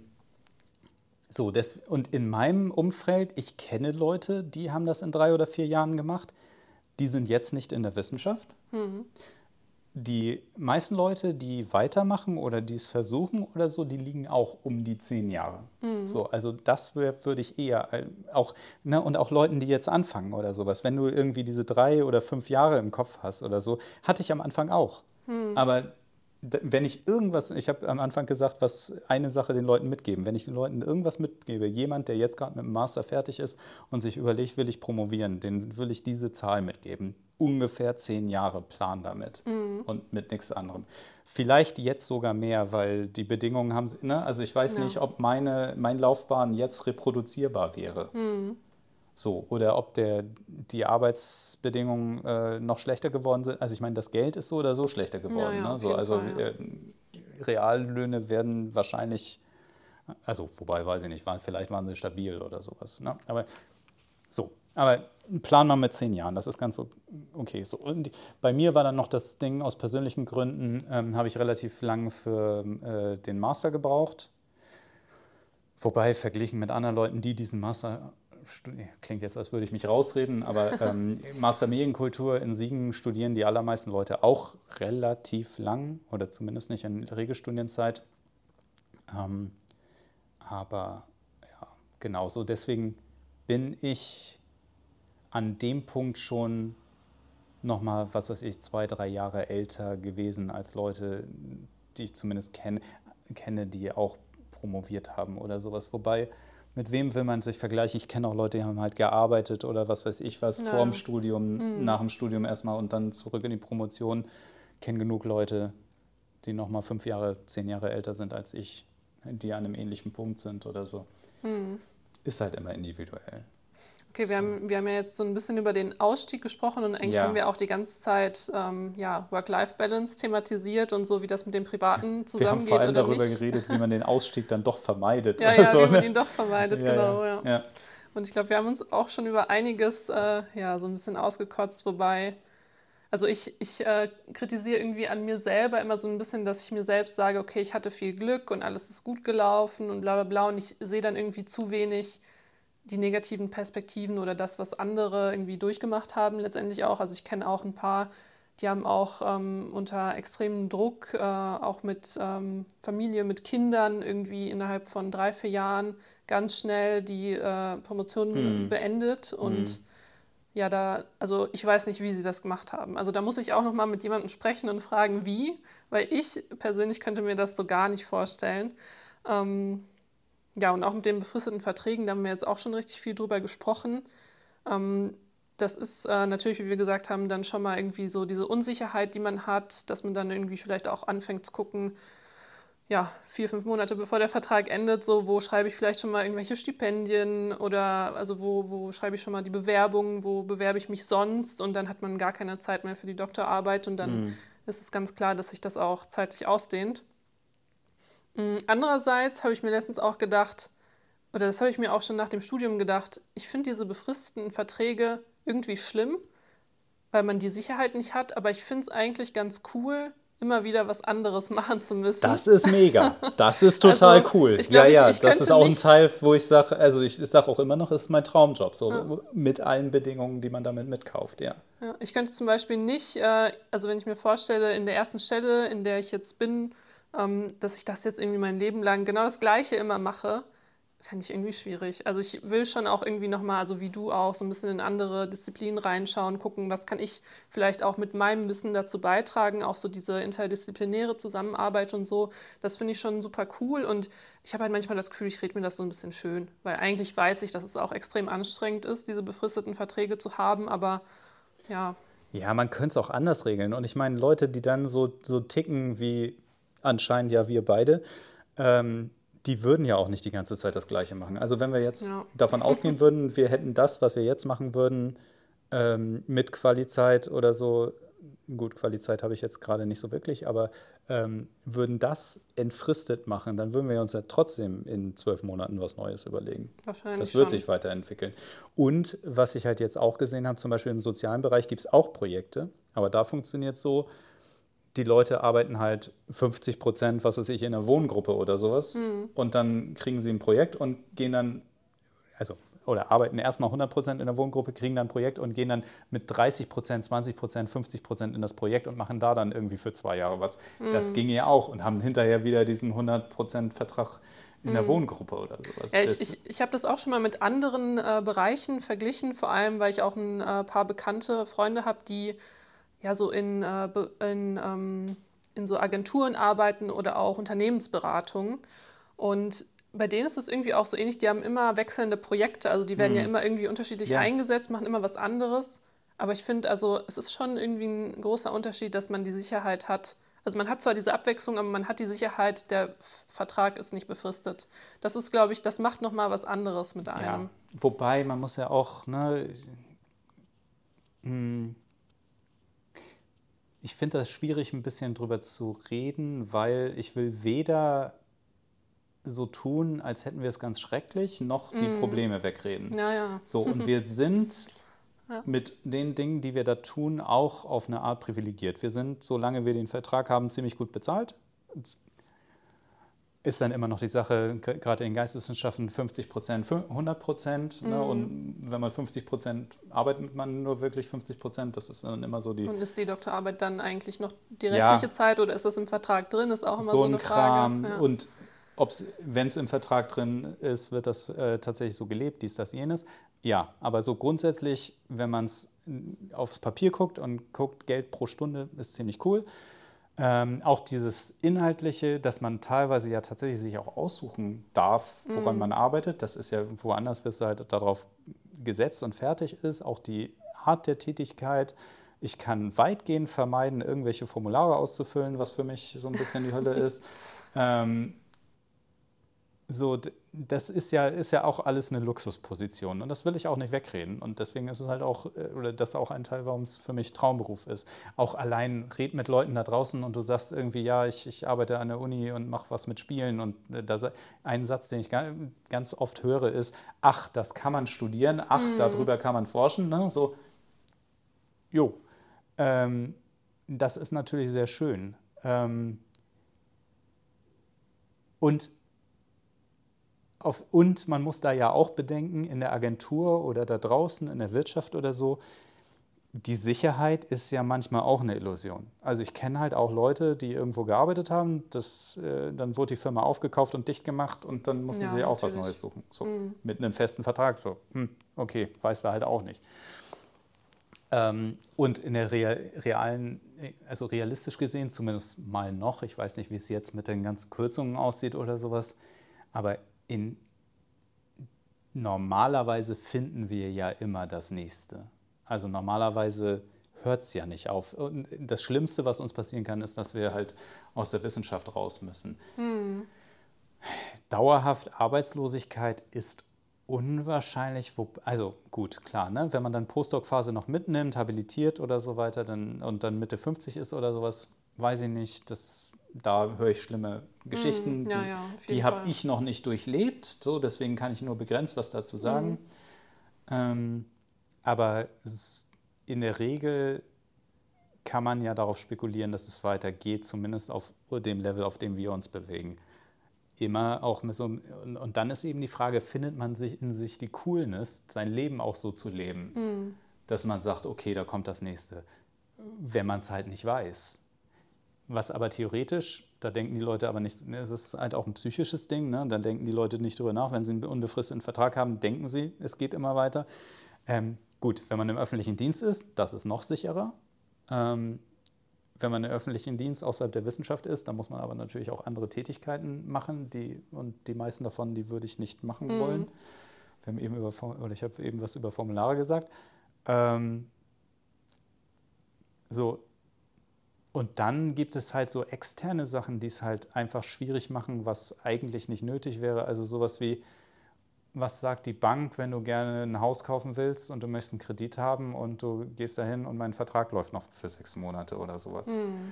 so das, und in meinem Umfeld, ich kenne Leute, die haben das in drei oder vier Jahren gemacht, die sind jetzt nicht in der Wissenschaft. hm. Die meisten Leute, die weitermachen oder die es versuchen oder so, die liegen auch um die zehn Jahre. Mhm. So, also das wär, würde ich eher äh, auch, ne, und auch Leuten, die jetzt anfangen oder sowas, wenn du irgendwie diese drei oder fünf Jahre im Kopf hast oder so, hatte ich am Anfang auch. Hm. Aber d- wenn ich irgendwas, ich habe am Anfang gesagt, was eine Sache den Leuten mitgeben, wenn ich den Leuten irgendwas mitgebe, jemand, der jetzt gerade mit dem Master fertig ist und sich überlegt, will ich promovieren, den will ich diese Zahl mitgeben. Ungefähr zehn Jahre Plan damit Mhm. und mit nichts anderem. Vielleicht jetzt sogar mehr, weil die Bedingungen haben, ne? Also ich weiß Ja. nicht, ob meine, mein Laufbahn jetzt reproduzierbar wäre. Hm. So, oder ob der, die Arbeitsbedingungen äh, noch schlechter geworden sind. Also ich meine, das Geld ist so oder so schlechter Ja, geworden. ja, Ne? auf So, jeden also Fall, ja. äh, Reallöhne werden wahrscheinlich, also wobei weiß ich nicht, waren, vielleicht waren sie stabil oder sowas. Ne? Aber so, aber plan mal mit zehn Jahren, das ist ganz o- okay. So, und bei mir war dann noch das Ding, aus persönlichen Gründen ähm, habe ich relativ lang für äh, den Master gebraucht. Wobei, verglichen mit anderen Leuten, die diesen Master, studi- klingt jetzt, als würde ich mich rausreden, aber ähm, Master Medienkultur in Siegen studieren die allermeisten Leute auch relativ lang oder zumindest nicht in der Regelstudienzeit. Ähm, aber ja, genau so. Deswegen bin ich an dem Punkt schon nochmal, was weiß ich, zwei, drei Jahre älter gewesen als Leute, die ich zumindest kenn, kenne, die auch promoviert haben oder sowas. Wobei, mit wem will man sich vergleichen? Ich kenne auch Leute, die haben halt gearbeitet oder was weiß ich was, Ja, vor dem ja. Studium, Hm. nach dem Studium erstmal und dann zurück in die Promotion. Kenne genug Leute, die nochmal fünf Jahre, zehn Jahre älter sind als ich, die an einem ähnlichen Punkt sind oder so. Hm. Ist halt immer individuell. Okay, wir So. haben, wir haben ja jetzt so ein bisschen über den Ausstieg gesprochen und eigentlich haben Ja, wir auch die ganze Zeit ähm, ja, Work-Life-Balance thematisiert und so, wie das mit dem Privaten wir haben vor zusammengeht allem oder darüber nicht. geredet, wie man den Ausstieg dann doch vermeidet Ja, oder ja, so. wie man Ne? ihn doch vermeidet, Ja, ja, genau, ja. ja. Und ich glaube, wir haben uns auch schon über einiges äh, ja, so ein bisschen ausgekotzt, wobei, also ich, ich äh, kritisiere irgendwie an mir selber immer so ein bisschen, dass ich mir selbst sage, okay, ich hatte viel Glück und alles ist gut gelaufen und bla bla bla und ich sehe dann irgendwie zu wenig die negativen Perspektiven oder das, was andere irgendwie durchgemacht haben, letztendlich auch. Also ich kenne auch ein paar, die haben auch ähm, unter extremem Druck, äh, auch mit ähm, Familie, mit Kindern irgendwie innerhalb von drei, vier Jahren ganz schnell die äh, Promotion Hm. beendet. Hm. Und ja, da, also ich weiß nicht, wie sie das gemacht haben. Also da muss ich auch noch mal mit jemandem sprechen und fragen, wie, weil ich persönlich könnte mir das so gar nicht vorstellen. Ähm, ja, und auch mit den befristeten Verträgen, da haben wir jetzt auch schon richtig viel drüber gesprochen. Ähm, das ist äh, natürlich, wie wir gesagt haben, dann schon mal irgendwie so diese Unsicherheit, die man hat, dass man dann irgendwie vielleicht auch anfängt zu gucken, ja, vier, fünf Monate bevor der Vertrag endet, so, wo schreibe ich vielleicht schon mal irgendwelche Stipendien oder also wo, wo schreibe ich schon mal die Bewerbung, wo bewerbe ich mich sonst und dann hat man gar keine Zeit mehr für die Doktorarbeit und dann Hm. ist es ganz klar, dass sich das auch zeitlich ausdehnt. Mm, Andererseits habe ich mir letztens auch gedacht, oder das habe ich mir auch schon nach dem Studium gedacht, ich finde diese befristeten Verträge irgendwie schlimm, weil man die Sicherheit nicht hat, aber ich finde es eigentlich ganz cool, immer wieder was anderes machen zu müssen. Das ist mega. Das ist total Also cool. ich Ja, glaube, ich, ja, ich das ist könnte auch ein nicht. Teil, wo ich sage, also ich sage auch immer noch, es ist mein Traumjob, Ja, so mit allen Bedingungen, die man damit mitkauft, ja. ja. Ich könnte zum Beispiel nicht, äh, also wenn ich mir vorstelle, in der ersten Stelle, in der ich jetzt bin, ähm, dass ich das jetzt irgendwie mein Leben lang genau das Gleiche immer mache, fände ich irgendwie schwierig. Also ich will schon auch irgendwie nochmal, also wie du auch, so ein bisschen in andere Disziplinen reinschauen, gucken, was kann ich vielleicht auch mit meinem Wissen dazu beitragen, auch so diese interdisziplinäre Zusammenarbeit und so. Das finde ich schon super cool und ich habe halt manchmal das Gefühl, ich rede mir das so ein bisschen schön, weil eigentlich weiß ich, dass es auch extrem anstrengend ist, diese befristeten Verträge zu haben, aber ja, Ja, man könnte es auch anders regeln. Und ich meine, Leute, die dann so, so ticken wie anscheinend ja wir beide, ähm, die würden ja auch nicht die ganze Zeit das Gleiche machen. Also wenn wir jetzt ja, davon ausgehen würden, wir hätten das, was wir jetzt machen würden, ähm, mit Qualizeit oder so, gut, Qualizeit habe ich jetzt gerade nicht so wirklich, aber ähm, würden das entfristet machen, dann würden wir uns ja trotzdem in zwölf Monaten was Neues überlegen. wahrscheinlich Das wird schon. sich weiterentwickeln. Und was ich halt jetzt auch gesehen habe, zum Beispiel im sozialen Bereich gibt es auch Projekte, aber da funktioniert es so, die Leute arbeiten halt fünfzig Prozent, was weiß ich, in einer Wohngruppe oder sowas Hm. und dann kriegen sie ein Projekt und gehen dann, also oder arbeiten erstmal hundert Prozent in der Wohngruppe, kriegen dann ein Projekt und gehen dann mit dreißig Prozent, zwanzig Prozent, fünfzig Prozent in das Projekt und machen da dann irgendwie für zwei Jahre was. Das Hm. ging ja auch und haben hinterher wieder diesen hundert Prozent Vertrag in der Hm. Wohngruppe oder sowas. Ja, ich, Das, ich, ich habe das auch schon mal mit anderen äh, Bereichen verglichen, vor allem weil ich auch ein äh, paar bekannte Freunde habe, die ja so in, äh, be- in, ähm, in so Agenturen arbeiten oder auch Unternehmensberatungen. Und bei denen ist es irgendwie auch so ähnlich, die haben immer wechselnde Projekte, also die werden ja hm, immer irgendwie unterschiedlich ja, eingesetzt, machen immer was anderes. Aber ich finde, also es ist schon irgendwie ein großer Unterschied, dass man die Sicherheit hat. Also man hat zwar diese Abwechslung, aber man hat die Sicherheit, der F- Vertrag ist nicht befristet. Das ist, glaube ich, das macht nochmal was anderes mit ja. einem. Wobei man muss ja auch, ne, hm, ich finde das schwierig, ein bisschen drüber zu reden, weil ich will weder so tun, als hätten wir es ganz schrecklich, noch die Mm, Probleme wegreden. ja, ja. So, und wir sind Ja. mit den Dingen, die wir da tun, auch auf eine Art privilegiert. Wir sind, solange wir den Vertrag haben, ziemlich gut bezahlt. Ist dann immer noch die Sache, gerade in Geisteswissenschaften, fünfzig Prozent, hundert Prozent. Ne? Mm. Und wenn man fünfzig Prozent arbeitet, man nur wirklich fünfzig Prozent. Das ist dann immer so die, Und ist die Doktorarbeit dann eigentlich noch die restliche ja, Zeit oder ist das im Vertrag drin? Ist auch immer so so ein eine Frage. Kram. Ja. Und wenn es im Vertrag drin ist, wird das äh, tatsächlich so gelebt, dies, das, jenes. Ja, aber so grundsätzlich, wenn man es aufs Papier guckt und guckt, Geld pro Stunde ist ziemlich cool. Ähm, auch dieses Inhaltliche, dass man teilweise ja tatsächlich sich auch aussuchen darf, woran man Mm. arbeitet. Das ist ja woanders, wirst du halt darauf gesetzt und fertig ist. Auch die Art der Tätigkeit. Ich kann weitgehend vermeiden, irgendwelche Formulare auszufüllen, was für mich so ein bisschen die Hölle ist. Ähm, so, das ist ja, ist ja auch alles eine Luxusposition und das will ich auch nicht wegreden. Und deswegen ist es halt auch, oder das ist auch ein Teil, warum es für mich Traumberuf ist. Auch allein red mit Leuten da draußen und du sagst irgendwie, ja, ich, ich arbeite an der Uni und mache was mit Spielen. Und da, ein Satz, den ich ganz oft höre, ist, ach, das kann man studieren, ach, Mm. darüber kann man forschen. Ne? So, jo, ähm, das ist natürlich sehr schön. Ähm, und auf, und man muss da ja auch bedenken, in der Agentur oder da draußen, in der Wirtschaft oder so, die Sicherheit ist ja manchmal auch eine Illusion. Also ich kenne halt auch Leute, die irgendwo gearbeitet haben, das, äh, dann wurde die Firma aufgekauft und dicht gemacht und dann mussten Ja, sie auch was natürlich. Neues suchen. So, Mhm. mit einem festen Vertrag. So, hm, okay, weiß da halt auch nicht. Ähm, und in der Rea- realen, also realistisch gesehen, zumindest mal noch, ich weiß nicht, wie es jetzt mit den ganzen Kürzungen aussieht oder sowas, aber in, normalerweise finden wir ja immer das Nächste. Also normalerweise hört es ja nicht auf. Und das Schlimmste, was uns passieren kann, ist, dass wir halt aus der Wissenschaft raus müssen. Mhm. Dauerhaft Arbeitslosigkeit ist unwahrscheinlich, wo, also gut, klar, ne? Wenn man dann Postdoc-Phase noch mitnimmt, habilitiert oder so weiter dann, und dann Mitte fünfzig ist oder sowas, weiß ich nicht, das, da höre ich schlimme Geschichten, Mhm. Ja, die, ja, auf die jeden habe Fall. ich noch nicht durchlebt, so, deswegen kann ich nur begrenzt was dazu sagen. Mhm. Ähm, aber es, in der Regel kann man ja darauf spekulieren, dass es weitergeht, zumindest auf dem Level, auf dem wir uns bewegen. Immer auch mit so einem, und, und dann ist eben die Frage, findet man sich in sich die Coolness, sein Leben auch so zu leben, Mhm. dass man sagt, okay, da kommt das Nächste, wenn man es halt nicht weiß. Was aber theoretisch, da denken die Leute aber nicht, es ist halt auch ein psychisches Ding, ne? Dann denken die Leute nicht drüber nach, wenn sie einen unbefristeten Vertrag haben, denken sie, es geht immer weiter. Ähm, gut, wenn man im öffentlichen Dienst ist, das ist noch sicherer. Ähm, wenn man im öffentlichen Dienst außerhalb der Wissenschaft ist, dann muss man aber natürlich auch andere Tätigkeiten machen, die, und die meisten davon, die würde ich nicht machen Mhm. wollen. Wir haben eben über, oder ich habe eben was über Formulare gesagt. Ähm, so, und dann gibt es halt so externe Sachen, die es halt einfach schwierig machen, was eigentlich nicht nötig wäre. Also sowas wie, was sagt die Bank, wenn du gerne ein Haus kaufen willst und du möchtest einen Kredit haben und du gehst dahin und mein Vertrag läuft noch für sechs Monate oder sowas. Mhm.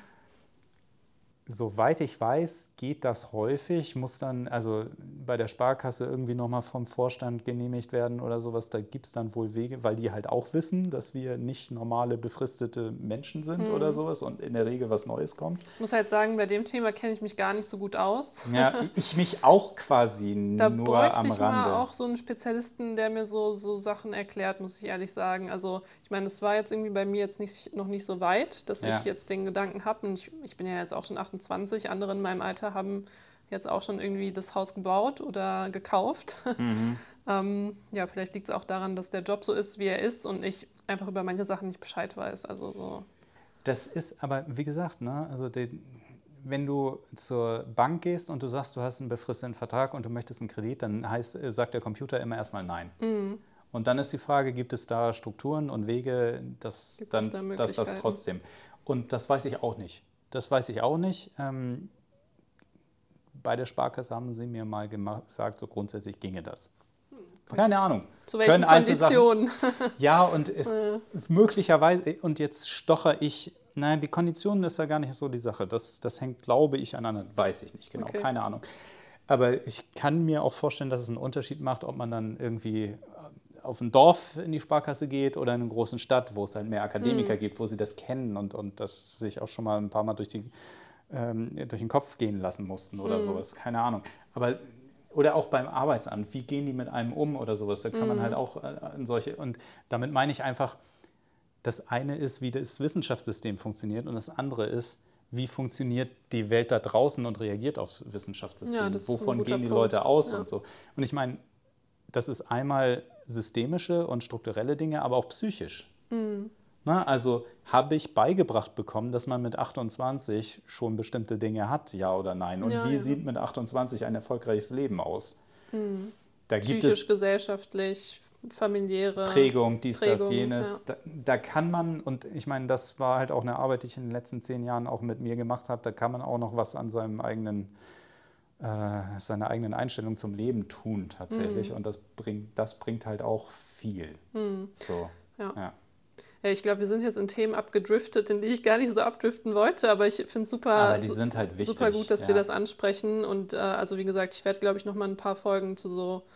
Soweit ich weiß, geht das häufig, muss dann also bei der Sparkasse irgendwie nochmal vom Vorstand genehmigt werden oder sowas. Da gibt es dann wohl Wege, weil die halt auch wissen, dass wir nicht normale befristete Menschen sind oder Mhm. sowas und in der Regel was Neues kommt. Ich muss halt sagen, bei dem Thema kenne ich mich gar nicht so gut aus. Ja, ich mich auch quasi Da nur bräuchte am ich mal Rande. auch so einen Spezialisten, der mir so, so Sachen erklärt, muss ich ehrlich sagen. Also ich meine, es war jetzt irgendwie bei mir jetzt nicht, noch nicht so weit, dass Ja. ich jetzt den Gedanken habe. Und ich, ich bin ja jetzt auch schon achtundzwanzig, andere in meinem Alter haben jetzt auch schon irgendwie das Haus gebaut oder gekauft. Mhm. ähm, ja, vielleicht liegt es auch daran, dass der Job so ist, wie er ist und ich einfach über manche Sachen nicht Bescheid weiß. Also so. Das ist aber, wie gesagt, ne, also die, wenn du zur Bank gehst und du sagst, du hast einen befristeten Vertrag und du möchtest einen Kredit, dann heißt, sagt der Computer immer erstmal nein. Mhm. Und dann ist die Frage, gibt es da Strukturen und Wege, dass, Gibt dann, es da dass das Möglichkeiten? trotzdem. Und das weiß ich auch nicht. Das weiß ich auch nicht. Ähm, bei der Sparkasse haben sie mir mal gesagt, so grundsätzlich ginge das. Keine Ahnung. Zu welchen Können Einzelsachen- Konditionen? Ja, und es Ja. möglicherweise, und jetzt stocher ich, nein, die Konditionen ist ja gar nicht so die Sache. Das, das hängt, glaube ich, an anderen, weiß ich nicht genau, Okay. keine Ahnung. Aber ich kann mir auch vorstellen, dass es einen Unterschied macht, ob man dann irgendwie auf ein Dorf in die Sparkasse geht oder in eine große Stadt, wo es halt mehr Akademiker Hm. gibt, wo sie das kennen und, und das sich auch schon mal ein paar Mal durch, die, ähm, durch den Kopf gehen lassen mussten oder Hm. sowas, keine Ahnung. Aber oder auch beim Arbeitsamt, wie gehen die mit einem um oder sowas, da kann man halt auch äh, in solche, und damit meine ich einfach, das eine ist, wie das Wissenschaftssystem funktioniert und das andere ist, wie funktioniert die Welt da draußen und reagiert aufs Wissenschaftssystem. Ja, das ist ein Wovon guter gehen die Punkt. Leute aus Ja. und so. Und ich meine, das ist einmal systemische und strukturelle Dinge, aber auch psychisch. Mhm. Na, also habe ich beigebracht bekommen, dass man mit achtundzwanzig schon bestimmte Dinge hat, ja oder nein? Und Ja, wie ja. sieht mit achtundzwanzig ein erfolgreiches Leben aus? Mhm. Da gibt Psychisch, es gesellschaftlich, familiäre Prägung, dies, das, Prägung, jenes. Da, da kann man, und ich meine, das war halt auch eine Arbeit, die ich in den letzten zehn Jahren auch mit mir gemacht habe, da kann man auch noch was an seinem eigenen, äh, seiner eigenen Einstellung zum Leben tun tatsächlich. Mhm. Und das bringt, das bringt halt auch viel. Mhm. So, Ja. ja. Ja, ich glaube, wir sind jetzt in Themen abgedriftet, in die ich gar nicht so abdriften wollte, aber ich finde es super, Aber die su- sind halt wichtig. super gut, dass ja. wir das ansprechen. Und äh, also wie gesagt, ich werde, glaube ich, noch mal ein paar Folgen zu so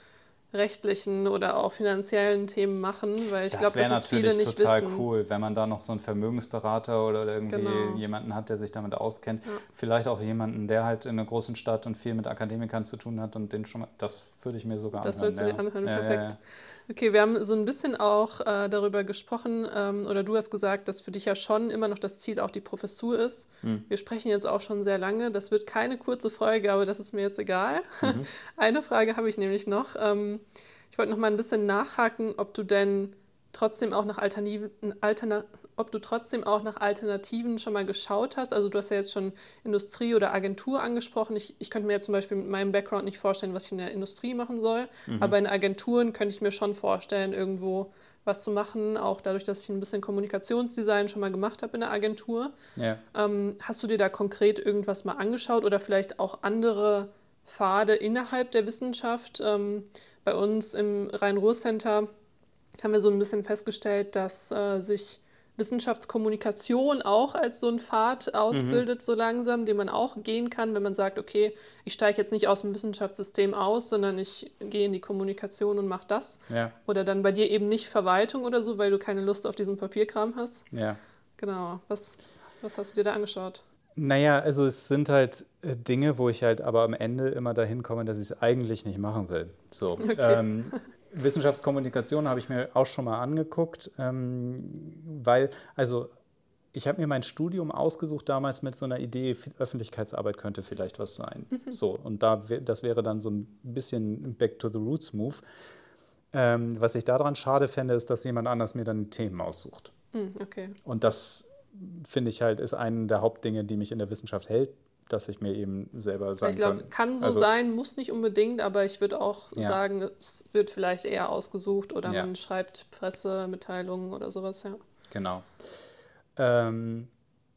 rechtlichen oder auch finanziellen Themen machen, weil ich glaube, dass es viele nicht wissen. Das wäre natürlich total cool, wenn man da noch so einen Vermögensberater oder irgendwie Genau. jemanden hat, der sich damit auskennt. Ja. Vielleicht auch jemanden, der halt in einer großen Stadt und viel mit Akademikern zu tun hat und den schon mal, das würde ich mir sogar Das anhören. würdest du dir anhören, Ja, perfekt. ja, ja. Okay, wir haben so ein bisschen auch äh, darüber gesprochen, ähm, oder du hast gesagt, dass für dich ja schon immer noch das Ziel auch die Professur ist. Hm. Wir sprechen jetzt auch schon sehr lange. Das wird keine kurze Folge, aber das ist mir jetzt egal. Mhm. Eine Frage habe ich nämlich noch. Ähm, ich wollte noch mal ein bisschen nachhaken, ob du denn trotzdem auch nach Alternativen, Alterna ob du trotzdem auch nach Alternativen schon mal geschaut hast. Also du hast ja jetzt schon Industrie oder Agentur angesprochen. Ich, ich könnte mir jetzt zum Beispiel mit meinem Background nicht vorstellen, was ich in der Industrie machen soll. Mhm. Aber in Agenturen könnte ich mir schon vorstellen, irgendwo was zu machen. Auch dadurch, dass ich ein bisschen Kommunikationsdesign schon mal gemacht habe in der Agentur. Ja. Ähm, hast du dir da konkret irgendwas mal angeschaut oder vielleicht auch andere Pfade innerhalb der Wissenschaft? Ähm, bei uns im Rhein-Ruhr-Center haben wir so ein bisschen festgestellt, dass äh, sich Wissenschaftskommunikation auch als so ein Pfad ausbildet, mhm. so langsam, den man auch gehen kann, wenn man sagt, okay, ich steige jetzt nicht aus dem Wissenschaftssystem aus, sondern ich gehe in die Kommunikation und mache das. Ja. Oder dann bei dir eben nicht Verwaltung oder so, weil du keine Lust auf diesen Papierkram hast. Ja. Genau. Was, was hast du dir da angeschaut? Naja, also es sind halt äh, Dinge, wo ich halt aber am Ende immer dahin komme, dass ich es eigentlich nicht machen will. So. Okay. Ähm, Wissenschaftskommunikation habe ich mir auch schon mal angeguckt, ähm, weil, also ich habe mir mein Studium ausgesucht damals mit so einer Idee, Öffentlichkeitsarbeit könnte vielleicht was sein. Mhm. So, und da, das wäre dann so ein bisschen Back to the Roots Move. Ähm, was ich daran schade fände, ist, dass jemand anders mir dann Themen aussucht. Mhm, okay. Und das finde ich halt, ist eine der Hauptdinge, die mich in der Wissenschaft hält, dass ich mir eben selber sagen ich glaube, kann. kann so also, sein, muss nicht unbedingt, aber ich würde auch ja. sagen, es wird vielleicht eher ausgesucht oder ja. man schreibt Pressemitteilungen oder sowas, ja. Genau. Ähm,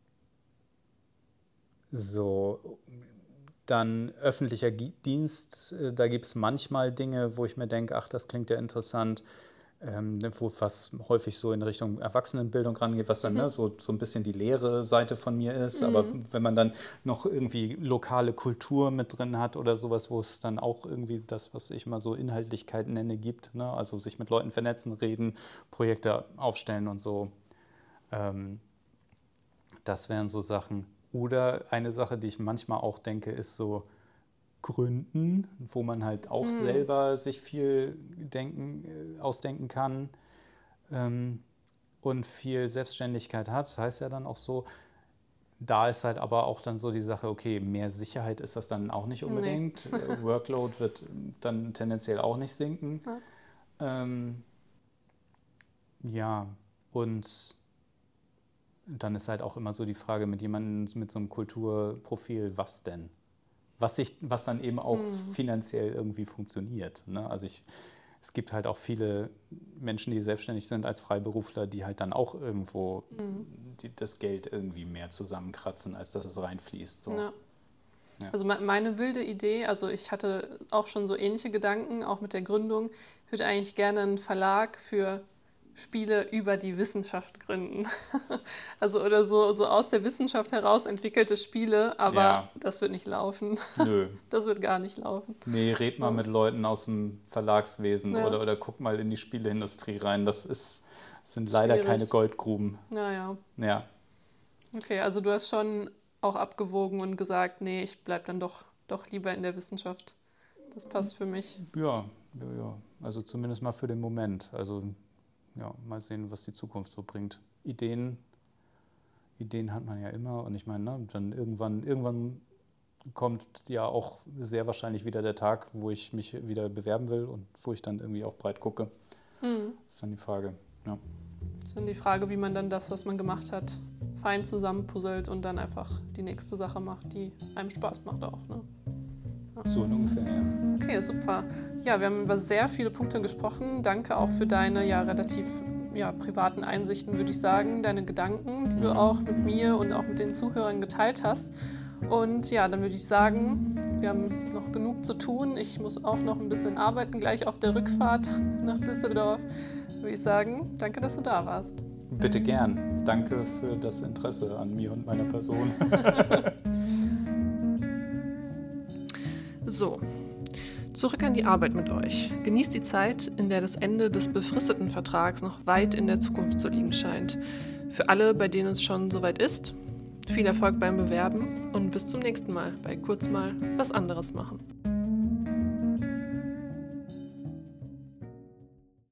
so, dann öffentlicher Dienst, da gibt es manchmal Dinge, wo ich mir denke, ach, das klingt ja interessant. Ähm, wo was häufig so in Richtung Erwachsenenbildung rangeht, was dann mhm. ne, so, so ein bisschen die leere Seite von mir ist. Mhm. Aber wenn man dann noch irgendwie lokale Kultur mit drin hat oder sowas, wo es dann auch irgendwie das, was ich mal so Inhaltlichkeit nenne, gibt, ne? Also sich mit Leuten vernetzen, reden, Projekte aufstellen und so. Ähm, das wären so Sachen. Oder eine Sache, die ich manchmal auch denke, ist so Gründen, wo man halt auch mhm. selber sich viel denken, äh, ausdenken kann ähm, und viel Selbstständigkeit hat. Das heißt ja dann auch so, da ist halt aber auch dann so die Sache, okay, mehr Sicherheit ist das dann auch nicht unbedingt. Nee. Workload wird dann tendenziell auch nicht sinken. Ja, ähm, ja. Und dann ist halt auch immer so die Frage mit jemandem mit so einem Kulturprofil, was denn? Was, sich, was dann eben auch hm. finanziell irgendwie funktioniert. Ne? Also ich, es gibt halt auch viele Menschen, die selbstständig sind als Freiberufler, die halt dann auch irgendwo hm. die, das Geld irgendwie mehr zusammenkratzen, als dass es reinfließt. So. Ja. Ja. Also meine wilde Idee, also ich hatte auch schon so ähnliche Gedanken, auch mit der Gründung. Ich würde eigentlich gerne einen Verlag für Spiele über die Wissenschaft gründen. Also oder so, so aus der Wissenschaft heraus entwickelte Spiele, aber ja. das wird nicht laufen. Nö. Das wird gar nicht laufen. Nee, red mal ja. mit Leuten aus dem Verlagswesen ja. oder, oder guck mal in die Spieleindustrie rein. Das ist, sind leider Schwierig. keine Goldgruben. Ja, ja. Ja. Okay, also du hast schon auch abgewogen und gesagt, nee, ich bleib dann doch, doch lieber in der Wissenschaft. Das passt für mich. Ja, ja, ja. Also zumindest mal für den Moment. Also ja, mal sehen, was die Zukunft so bringt. Ideen, Ideen hat man ja immer. Und ich meine, ne, dann irgendwann, irgendwann kommt ja auch sehr wahrscheinlich wieder der Tag, wo ich mich wieder bewerben will und wo ich dann irgendwie auch breit gucke. Mhm. Das ist dann die Frage. Ja. Das ist dann die Frage, wie man dann das, was man gemacht hat, fein zusammenpuzzelt und dann einfach die nächste Sache macht, die einem Spaß macht auch. Ne? Ja. So ungefähr, ja. Okay, super. Ja, wir haben über sehr viele Punkte gesprochen. Danke auch für deine ja relativ ja, privaten Einsichten, würde ich sagen, deine Gedanken, die du auch mit mir und auch mit den Zuhörern geteilt hast. Und ja, dann würde ich sagen, wir haben noch genug zu tun. Ich muss auch noch ein bisschen arbeiten, gleich auf der Rückfahrt nach Düsseldorf. Würde ich sagen, danke, dass du da warst. Bitte gern. Danke für das Interesse an mir und meiner Person. So. Zurück an die Arbeit mit euch. Genießt die Zeit, in der das Ende des befristeten Vertrags noch weit in der Zukunft zu liegen scheint. Für alle, bei denen es schon soweit ist, viel Erfolg beim Bewerben und bis zum nächsten Mal bei Kurz mal was anderes machen.